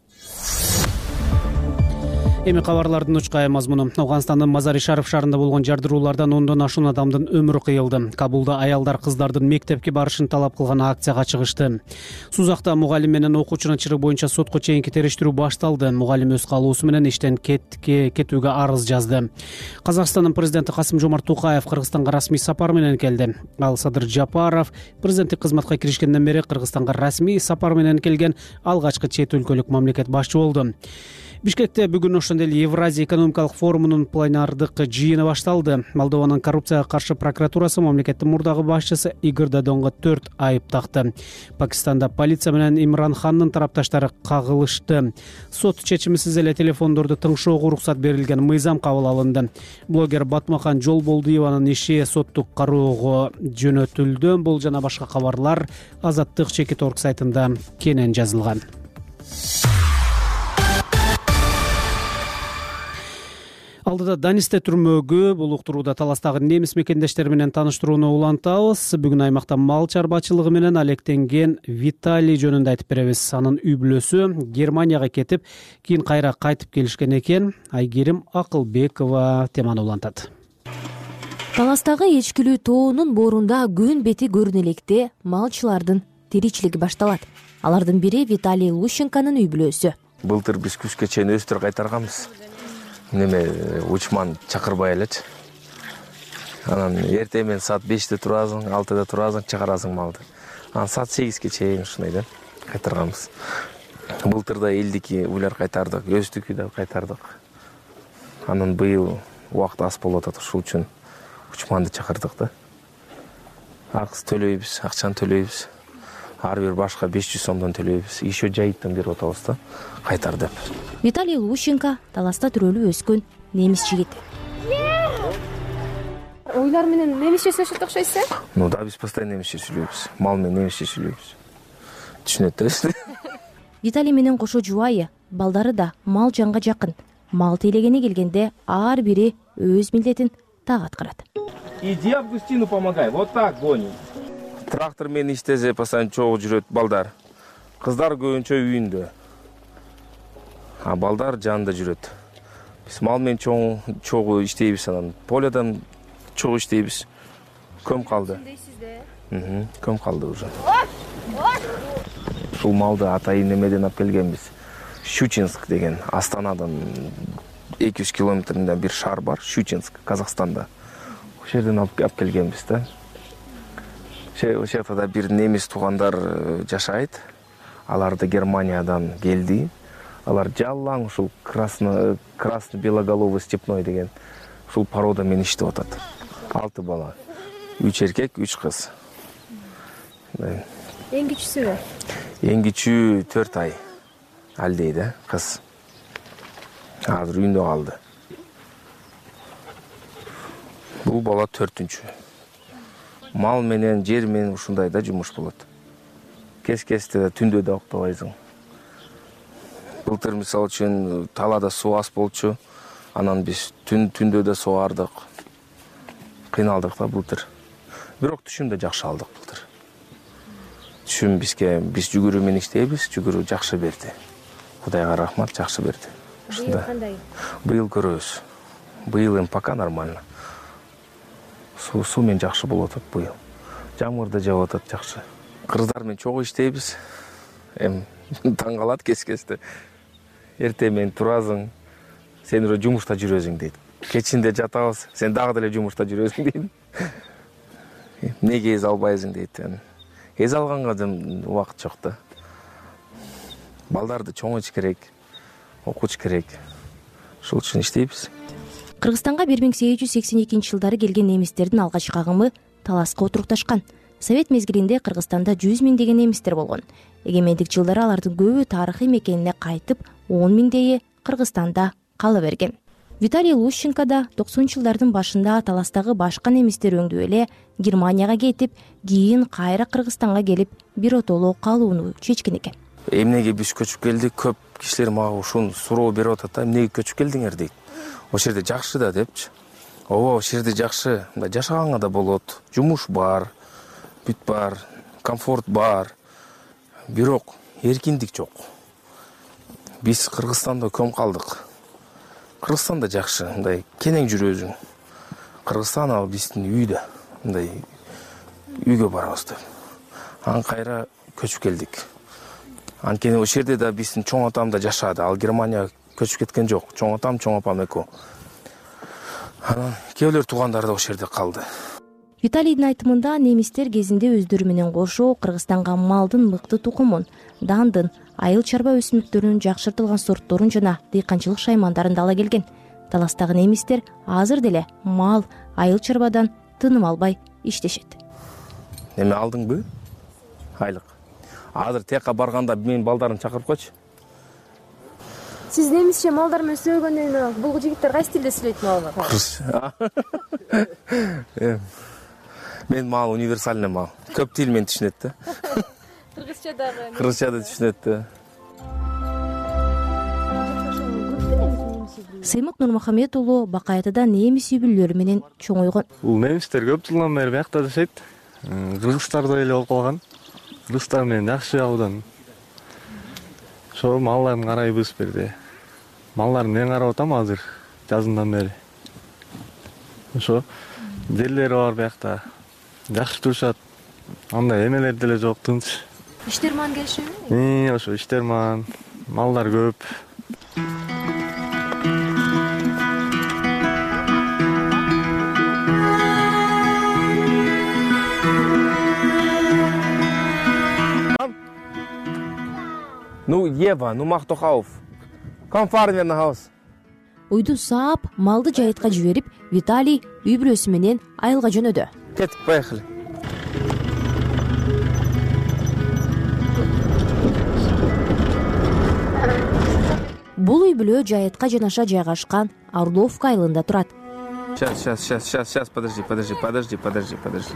Эми кабарлардын учкай мазмуну. Ауганстандын Мазари-Шариф шаарында болгон жардыруулардан ондон ашуун адамдын өмүрү кыйылды. Кабулда аялдар кыздардын мектепке барышын талап кылган акцияга чыгышты. Сузакта мугалим менен окуучунун чыры боюнча сотко чейинки териштирүү башталды. Мугалим өз каалоосу менен иштен кетүүгө арыз жазды. Казакстандын президенти Касым-Жомарт Токаев Кыргызстанга расмий сапар менен келди. Ал Садыр Жапаров президенттик кызматка киришкенден бери Кыргызстанга расмий сапар менен келген алгачкы чет өлкөлүк мамлекет башчы болду. Бишкекте бүгүн ошондой эле Евразия экономикалык форумунун пленардык жыйыны башталды. Молдованын коррупцияга каршы прокуратурасы мамлекеттин мурдагы башчысы Игорь Додонго төрт айып такты. Пакистанда полиция менен Имран Хандын тарапташтары кагылышты. Сот чечимисиз эле телефондорду тыңшоого уруксат берилген мыйзам кабыл алынды. Блогер Батмахан Жолболдуеванын иши соттук кароого жөнөтүлдү. Бул жана башка кабарлар Азаттык чекит орг сайтында кенен жазылган. Алдыда Данисте түрмөгү бул уктурууда таластагы немис мекендештери менен тааныштырууну улантабыз. Бүгүн аймакта мал чарбачылыгы менен алектенген Виталий жөнүндө айтып беребиз. Анын үй бүлөсү Германияга кетип, кийин кайра кайтып келишкен экен. Айгерим Акылбекова теманы улантат. Таластагы эчкилүү тоонун боорунда күн бети көрүнө электе малчылардын тиричилиги башталат. Алардын бири Виталий Лущенконун үй бүлөсү. Былтыр биз күзгө чейин өстүр кайтарганбыз. Неме учман чакырбай элечи. Анан эртең менен саат беште турасың, алтыда турасың, чыгарасың малды. Анан саат сегизге чейин ушундай да кайтарганбыз. Былтыр да элдики үйлөр кайтардык, өздүкү да кайтардык. Анан быйыл убакыт аз болуп атат, ушул үчүн учманды чакырдык да. Акыс төлөйбүз, акчаны төлөйбүз. Ар бир башка беш жүз сомдон төлөйбүз. Еще жайыттан берип атабыз да, кайтар деп. Виталий Лущенко таласта төрөлүп өскөн немис жигити. уйлар менен немис жашашат окшойсуз э? Ну да, биз постоянно немисче сүйлөйбүз. Мал менен немисче сүйлөйбүз. Түшүнөт да. Виталий менен кошо жубайы, балдары да мал жанга жакын. Мал тейлегени келгенде ар бири өз милдетин так аткарат. Иди Августину помогай, вот так гони. Трактор менен иштесе постоянно чогуу жүрөт балдар. Кыздар көбүнчө үйүндө. А балдар жанында жүрөт. Биз мал менен чоң чогуу иштейбиз, анан полядан чогуу иштейбиз. Көм калды. Мм, көм калды уже. Ушул малды атайын немеден алып келгенбиз. Щучинск деген Астанадан эки жүз километринде бир шаар бар, Щучинск, Казакстанда. Ошол жерден алып келгенбиз да. Ошол жерде да бир немис туугандар жашайт. Алар да Германиядан келди. Алар жалаң ушул красный красный белоголовый степной деген ушул порода менен иштеп атат. Алты бала. Үч эркек, үч кыз. Эң кичүүсүбү? Эң кичүү төрт ай. Алдей да, кыз. Азыр үйүндө калды. Бул бала төртүнчү. Мал менен, жер менен ушундай да жумуш болот. Кес-кесте да түндө да уктабайсың. Былтыр мисалы үчүн талаада суу аз болчу. Анан биз түн түндө да сугардык. Кыйналдык да былтыр. Бирок түшүм да жакшы алдык былтыр. Түшүм бизге биз жүгүрүү менен иштейбиз, жүгүрүү жакшы берди. Кудайга рахмат, жакшы берди. Быйыл кандай? Быйыл көрөбүз. Быйыл эми пока нормально. Суу суу менен жакшы болуп атат быйыл. Жамгыр да жаап атат жакшы. Кыргыздар менен чогуу иштейбиз. Эми таң калат кес-кесте. Эртең менен турасың, сен уже жумушта жүрөсүң дейт. Кечинде жатабыз, сен дагы деле жумушта жүрөсүң дейт. Неге эз албайсың дейт. Эз алганга да убакыт жок да. Балдарды чоңойтуш керек, окутуш керек. Ошол үчүн иштейбиз. Кыргызстанга бир миң сегиз жүз сексен экинчи жылдары келген немистердин алгачкы агымы таласка отурукташкан. Совет мезгилинде Кыргызстанда жүз миңдеген немистер болгон. Эгемендик жылдары алардын көбү тарыхый мекенине кайтып, он миңдейи Кыргызстанда кала берген. Виталий Лущенко да токсонунчу жылдардын башында таластагы башка немистер өңдүп эле Германияга кетип, кийин кайра Кыргызстанга келип, биротоло калууну чечкен экен. Эмнеге биз көчүп келдик? Көп кишилер мага ушуну суроо берип атат да, эмнеге көчүп келдиңер дейт. Ошол жерде жакшы да депчи. Ооба, ошол жерде жакшы, мындай жашаганга да болот. Жумуш бар, бүт бар, комфорт бар. Бирок эркиндик жок. Биз Кыргызстанда көм калдык. Кыргызстанда жакшы, мындай кенең жүрөсүң. Кыргызстан ал биздин үй да, мындай үйгө барабыз деп. Ан кайра көчүп келдик. Анткени ошол жерде да биздин чоң атам да жашады. Ал Германияга көчүп кеткен жок. Чоң атам, чоң апам экөө. Анан кээ туугандар да ошол жерде калды. Виталийдин айтымында немистер кезинде өздөрү менен кошо Кыргызстанга малдын мыкты тукумун, дандын, айыл чарба өсүмдүктөрүнүн жакшыртылган сортторун жана дыйканчылык шаймандарын да ала келген. Таластагы немистер азыр деле мал, айыл чарбадан тыным албай иштешет. Эме алдыңбы? Айлык. Азыр текка барганда менин балдарын чакырып койчу. Сиз немисче малдар менен сөйлөгөндөн кийин бул жигиттер кайсы тилде сүйлөйт малга? Мен мал универсальный мал. Көп тил менен түшүнөт да. Кыргызча дагы. Кыргызча да түшүнөт да. Сыймык Нурмухамед уулу Бакаятада немис үй бүлөлөрү менен чоңойгон. Бул немистер көп жылдан бери биякта жашайт. Кыргыздардай эле болуп калган. Кыргыздар менен жакшы жагуудан. Ошо малдарын карайбыз берде. Малдарын мен карап атам азыр жазындан бери. Ошо жерлери бар биякта. Жакшы турушат. Андай эмелер деле жок, тынч. Иштерман келишеби? Э, ошо иштерман, малдар көп. Ну, Ева, ну Мактохауф. Come far in the house. Уйду саап, малды жайытка жиберип, Виталий үй бүлөсү менен айылга жөнөдү. Кеттик, поехали. Бул үй бүлө жайытка жанаша жайгашкан Орловка айылында турат. сейчас сейчас сейчас сейчас сейчас подожди подожди подожди подожди подожди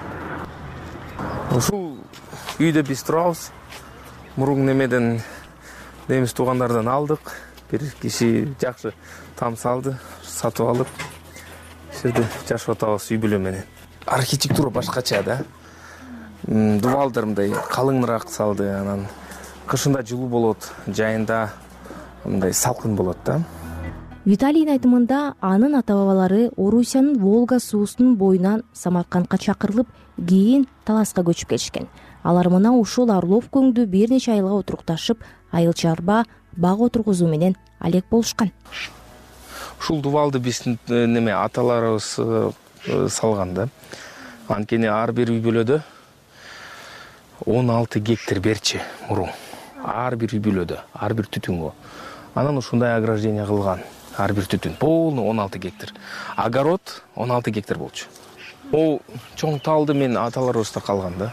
ушул үйдө биз турабыз. Мурун немеден немис туугандардан алдык. Бир киши жакшы там салды, сатып алып жерде жашап атабыз үй бүлө менен. Архитектура башкача да. Дубалдар мындай калыңыраак салды, анан кышында жылуу болот, жайында мындай салкын болот да. Виталийдин айтымында анын ата-бабалары Орусиянын Волга суусунун боюнан Самаркандка чакырылып, кийин Таласка көчүп келишкен. Алар мына ушул Орловка өңдү бир нече айылга отурукташып, айыл чарба, бак отургузуу менен алек болушкан. Ушул дубалды биздин неме аталарыбыз салган да. Анткени ар бир үй бүлөдө он алты гектар берчи мурун. Ар бир үй бүлөдө, ар бир түтүнгө. Анан ушундай ограждение кылган. Ар бир түтүн полный он алты гектар. Огород он алты гектар болчу. Ол чоң талды мен аталарыбызда калган да.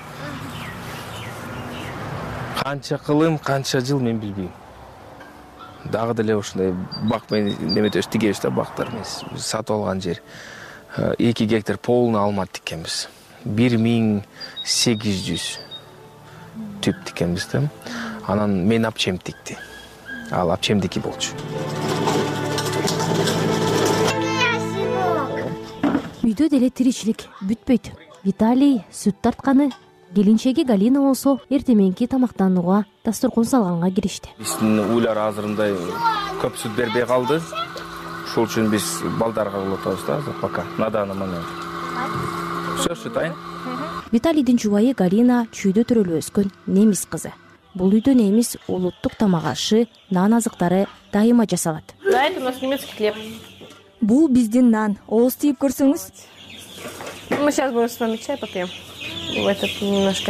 Канча кылым, канча жыл мен билбейм. Дагы деле ушундай бак мен неметебиз, тигебиз да бактар эмес. Сатып алган жер эки гектар полный алма тиккенбиз. бир миң сегиз жүз түп тиккенбиз да. Анан мен апчем тикти. Ал апчемдики болчу. Үйдө деле тиричилик бүтпөйт. Виталий сүт тартканы, келинчеги Галина болсо эртеменки тамактанууга дасторкон салганга киришти. Биздин уйлар азырындай көп сүт бербей калды. Ошол үчүн биз балдарга кылып атабыз да, пока на данный момент. Всё шытайын. Виталийдин жубайы Галина чүйдө төрөлүп өскөн немис кызы. Бул үйдө немис улуттук тамак ашы, нан азыктары дайыма жасалат. Да, это у нас немецкий хлеб. Бул биздин нан. Ооз тийип көрсөңүз. Мы сейчас будем с вами чай попьем. В этот немножко.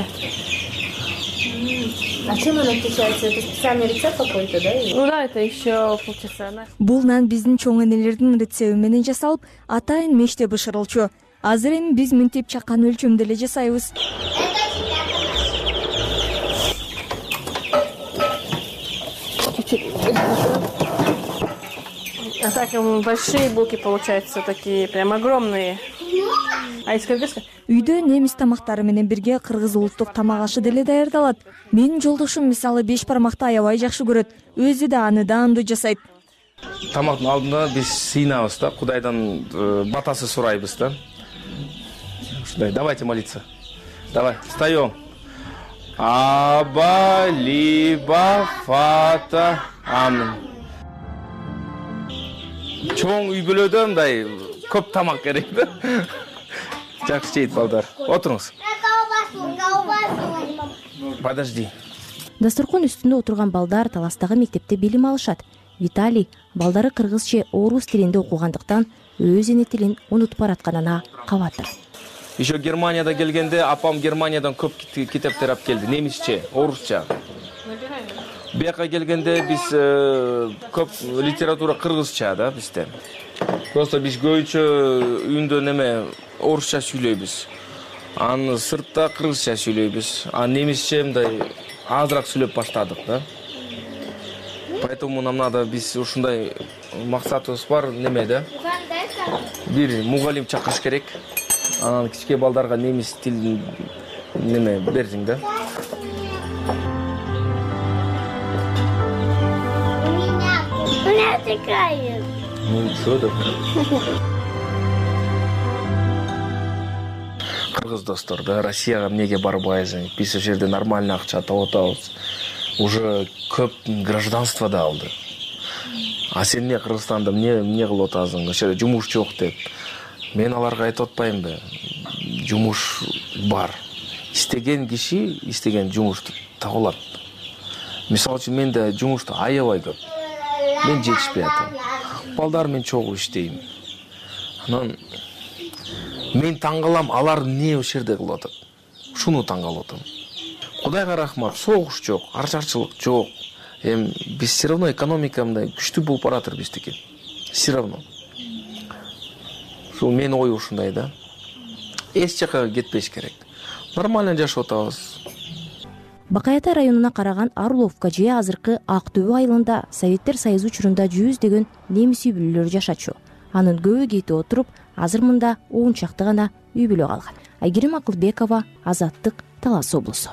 А чем он отличается? Это специальный рецепт какой-то, да? Ну да, это еще получится. Бул нан биздин чоң энелердин рецепти менен жасалып, атайын меште бышырылчу. Азыр эми биз мынтип чаккан өлчөмдө эле жасайбыз. А так большие булки получаются, такие прям огромные. А из кыргызска? Үйдө немис тамактары менен бирге кыргыз улуттук тамак ашы деле даярдалат. Менин жолдошум мисалы беш бармакты аябай жакшы көрөт. Өзү да аны даамдуу жасайт. Тамактын алдында биз сыйынабыз да, Кудайдан батасы сурайбыз да. Ушундай, давайте молиться. Давай, встаем. Аба, либа, фата, амин. Чоң үй бүлөдө мындай көп тамак керек да. Жакшы жейт балдар. Отуруңуз. Подожди. Дасторкон үстүндө отурган балдар Таластагы мектепте билим алышат. Виталий балдары кыргызча, орус тилинде окугандыктан өз эне тилин унутуп баратканына кабатыр. Еще Германияда келгенде апам Германиядан көп китептер алып келди, немисче, орусча. Бияка келгенде биз көп литература кыргызча да бизде. Просто биз көбүнчө үйүндө неме орусча сүйлөйбүз. Аны сыртта кыргызча сүйлөйбүз. А немисче мындай азыраак сүйлөп баштадык да. Поэтому нам надо биз ушундай максатыбыз бар неме да. Бир мугалим чакырыш керек. Анан кичке балдарга немис тилин неме бердиң да. Ну что так? Кыргыз достор, да, Россияга эмнеге барбайсың? Биз ошол жерде нормально акча таап атабыз. Уже көп гражданство да алды. А сен эмне Кыргызстанда эмне эмне кылып атасың? Ошол жерде жумуш жок деп. Мен аларга айтып атпаймынбы? Жумуш бар. Истеген киши истеген жумушту таба алат. Мисалы үчүн менде жумушту аябай көп. Мен жетишпей атам. Балдар мен чогуу иштейм. Анан мен таң калам, алар эмне ошол жерде кылып атат? Шуну таң калып атам. Кудайга рахмат, согуш жок, арчарчылык жок. Эми биз все равно экономика мындай күчтүү болуп баратыр биздики. Все равно. Ушул менин ой ушундай да. Эч жака кетпеш керек. Нормально жашап атабыз. Бакай Ата районуна караган Орловка же азыркы Ак Төбө айылында Советтер Союзу учурунда жүздөгөн немис үй бүлөлөр жашачу. анын көбү кетип отуруп азыр мында он чакты гана үй бүлө калган. Айгерим Акылбекова, Азаттык, Талас облусу.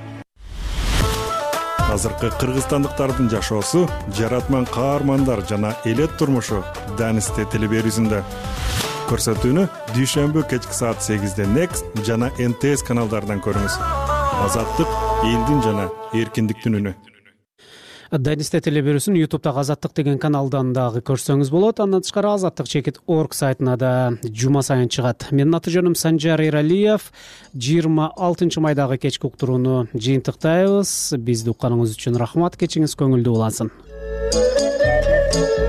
Азыркы кыргызстандыктардын жашоосу, жаратман каармандар жана элет турмушу Данисте телеберүүсүндө. Көрсөтүүнү дүйшөмбү кечки саат сегизде Next жана эн тэ эс каналдарынан көрүңүз. Азаттык элдин жана эркиндиктин үнү. Данисте телеберүүсүн ютубтагы Азаттык деген каналдан дагы көрсөңүз болот. Андан тышкары азаттык чекит орг сайтына да жума сайын чыгат. Менин аты жөнүм Санжар Эралиев. жыйырма алтынчы майдагы кечки уктурууну жыйынтыктайбыз. Бизди укканыңыз үчүн рахмат. Кечиңиз көңүлдүү улансын.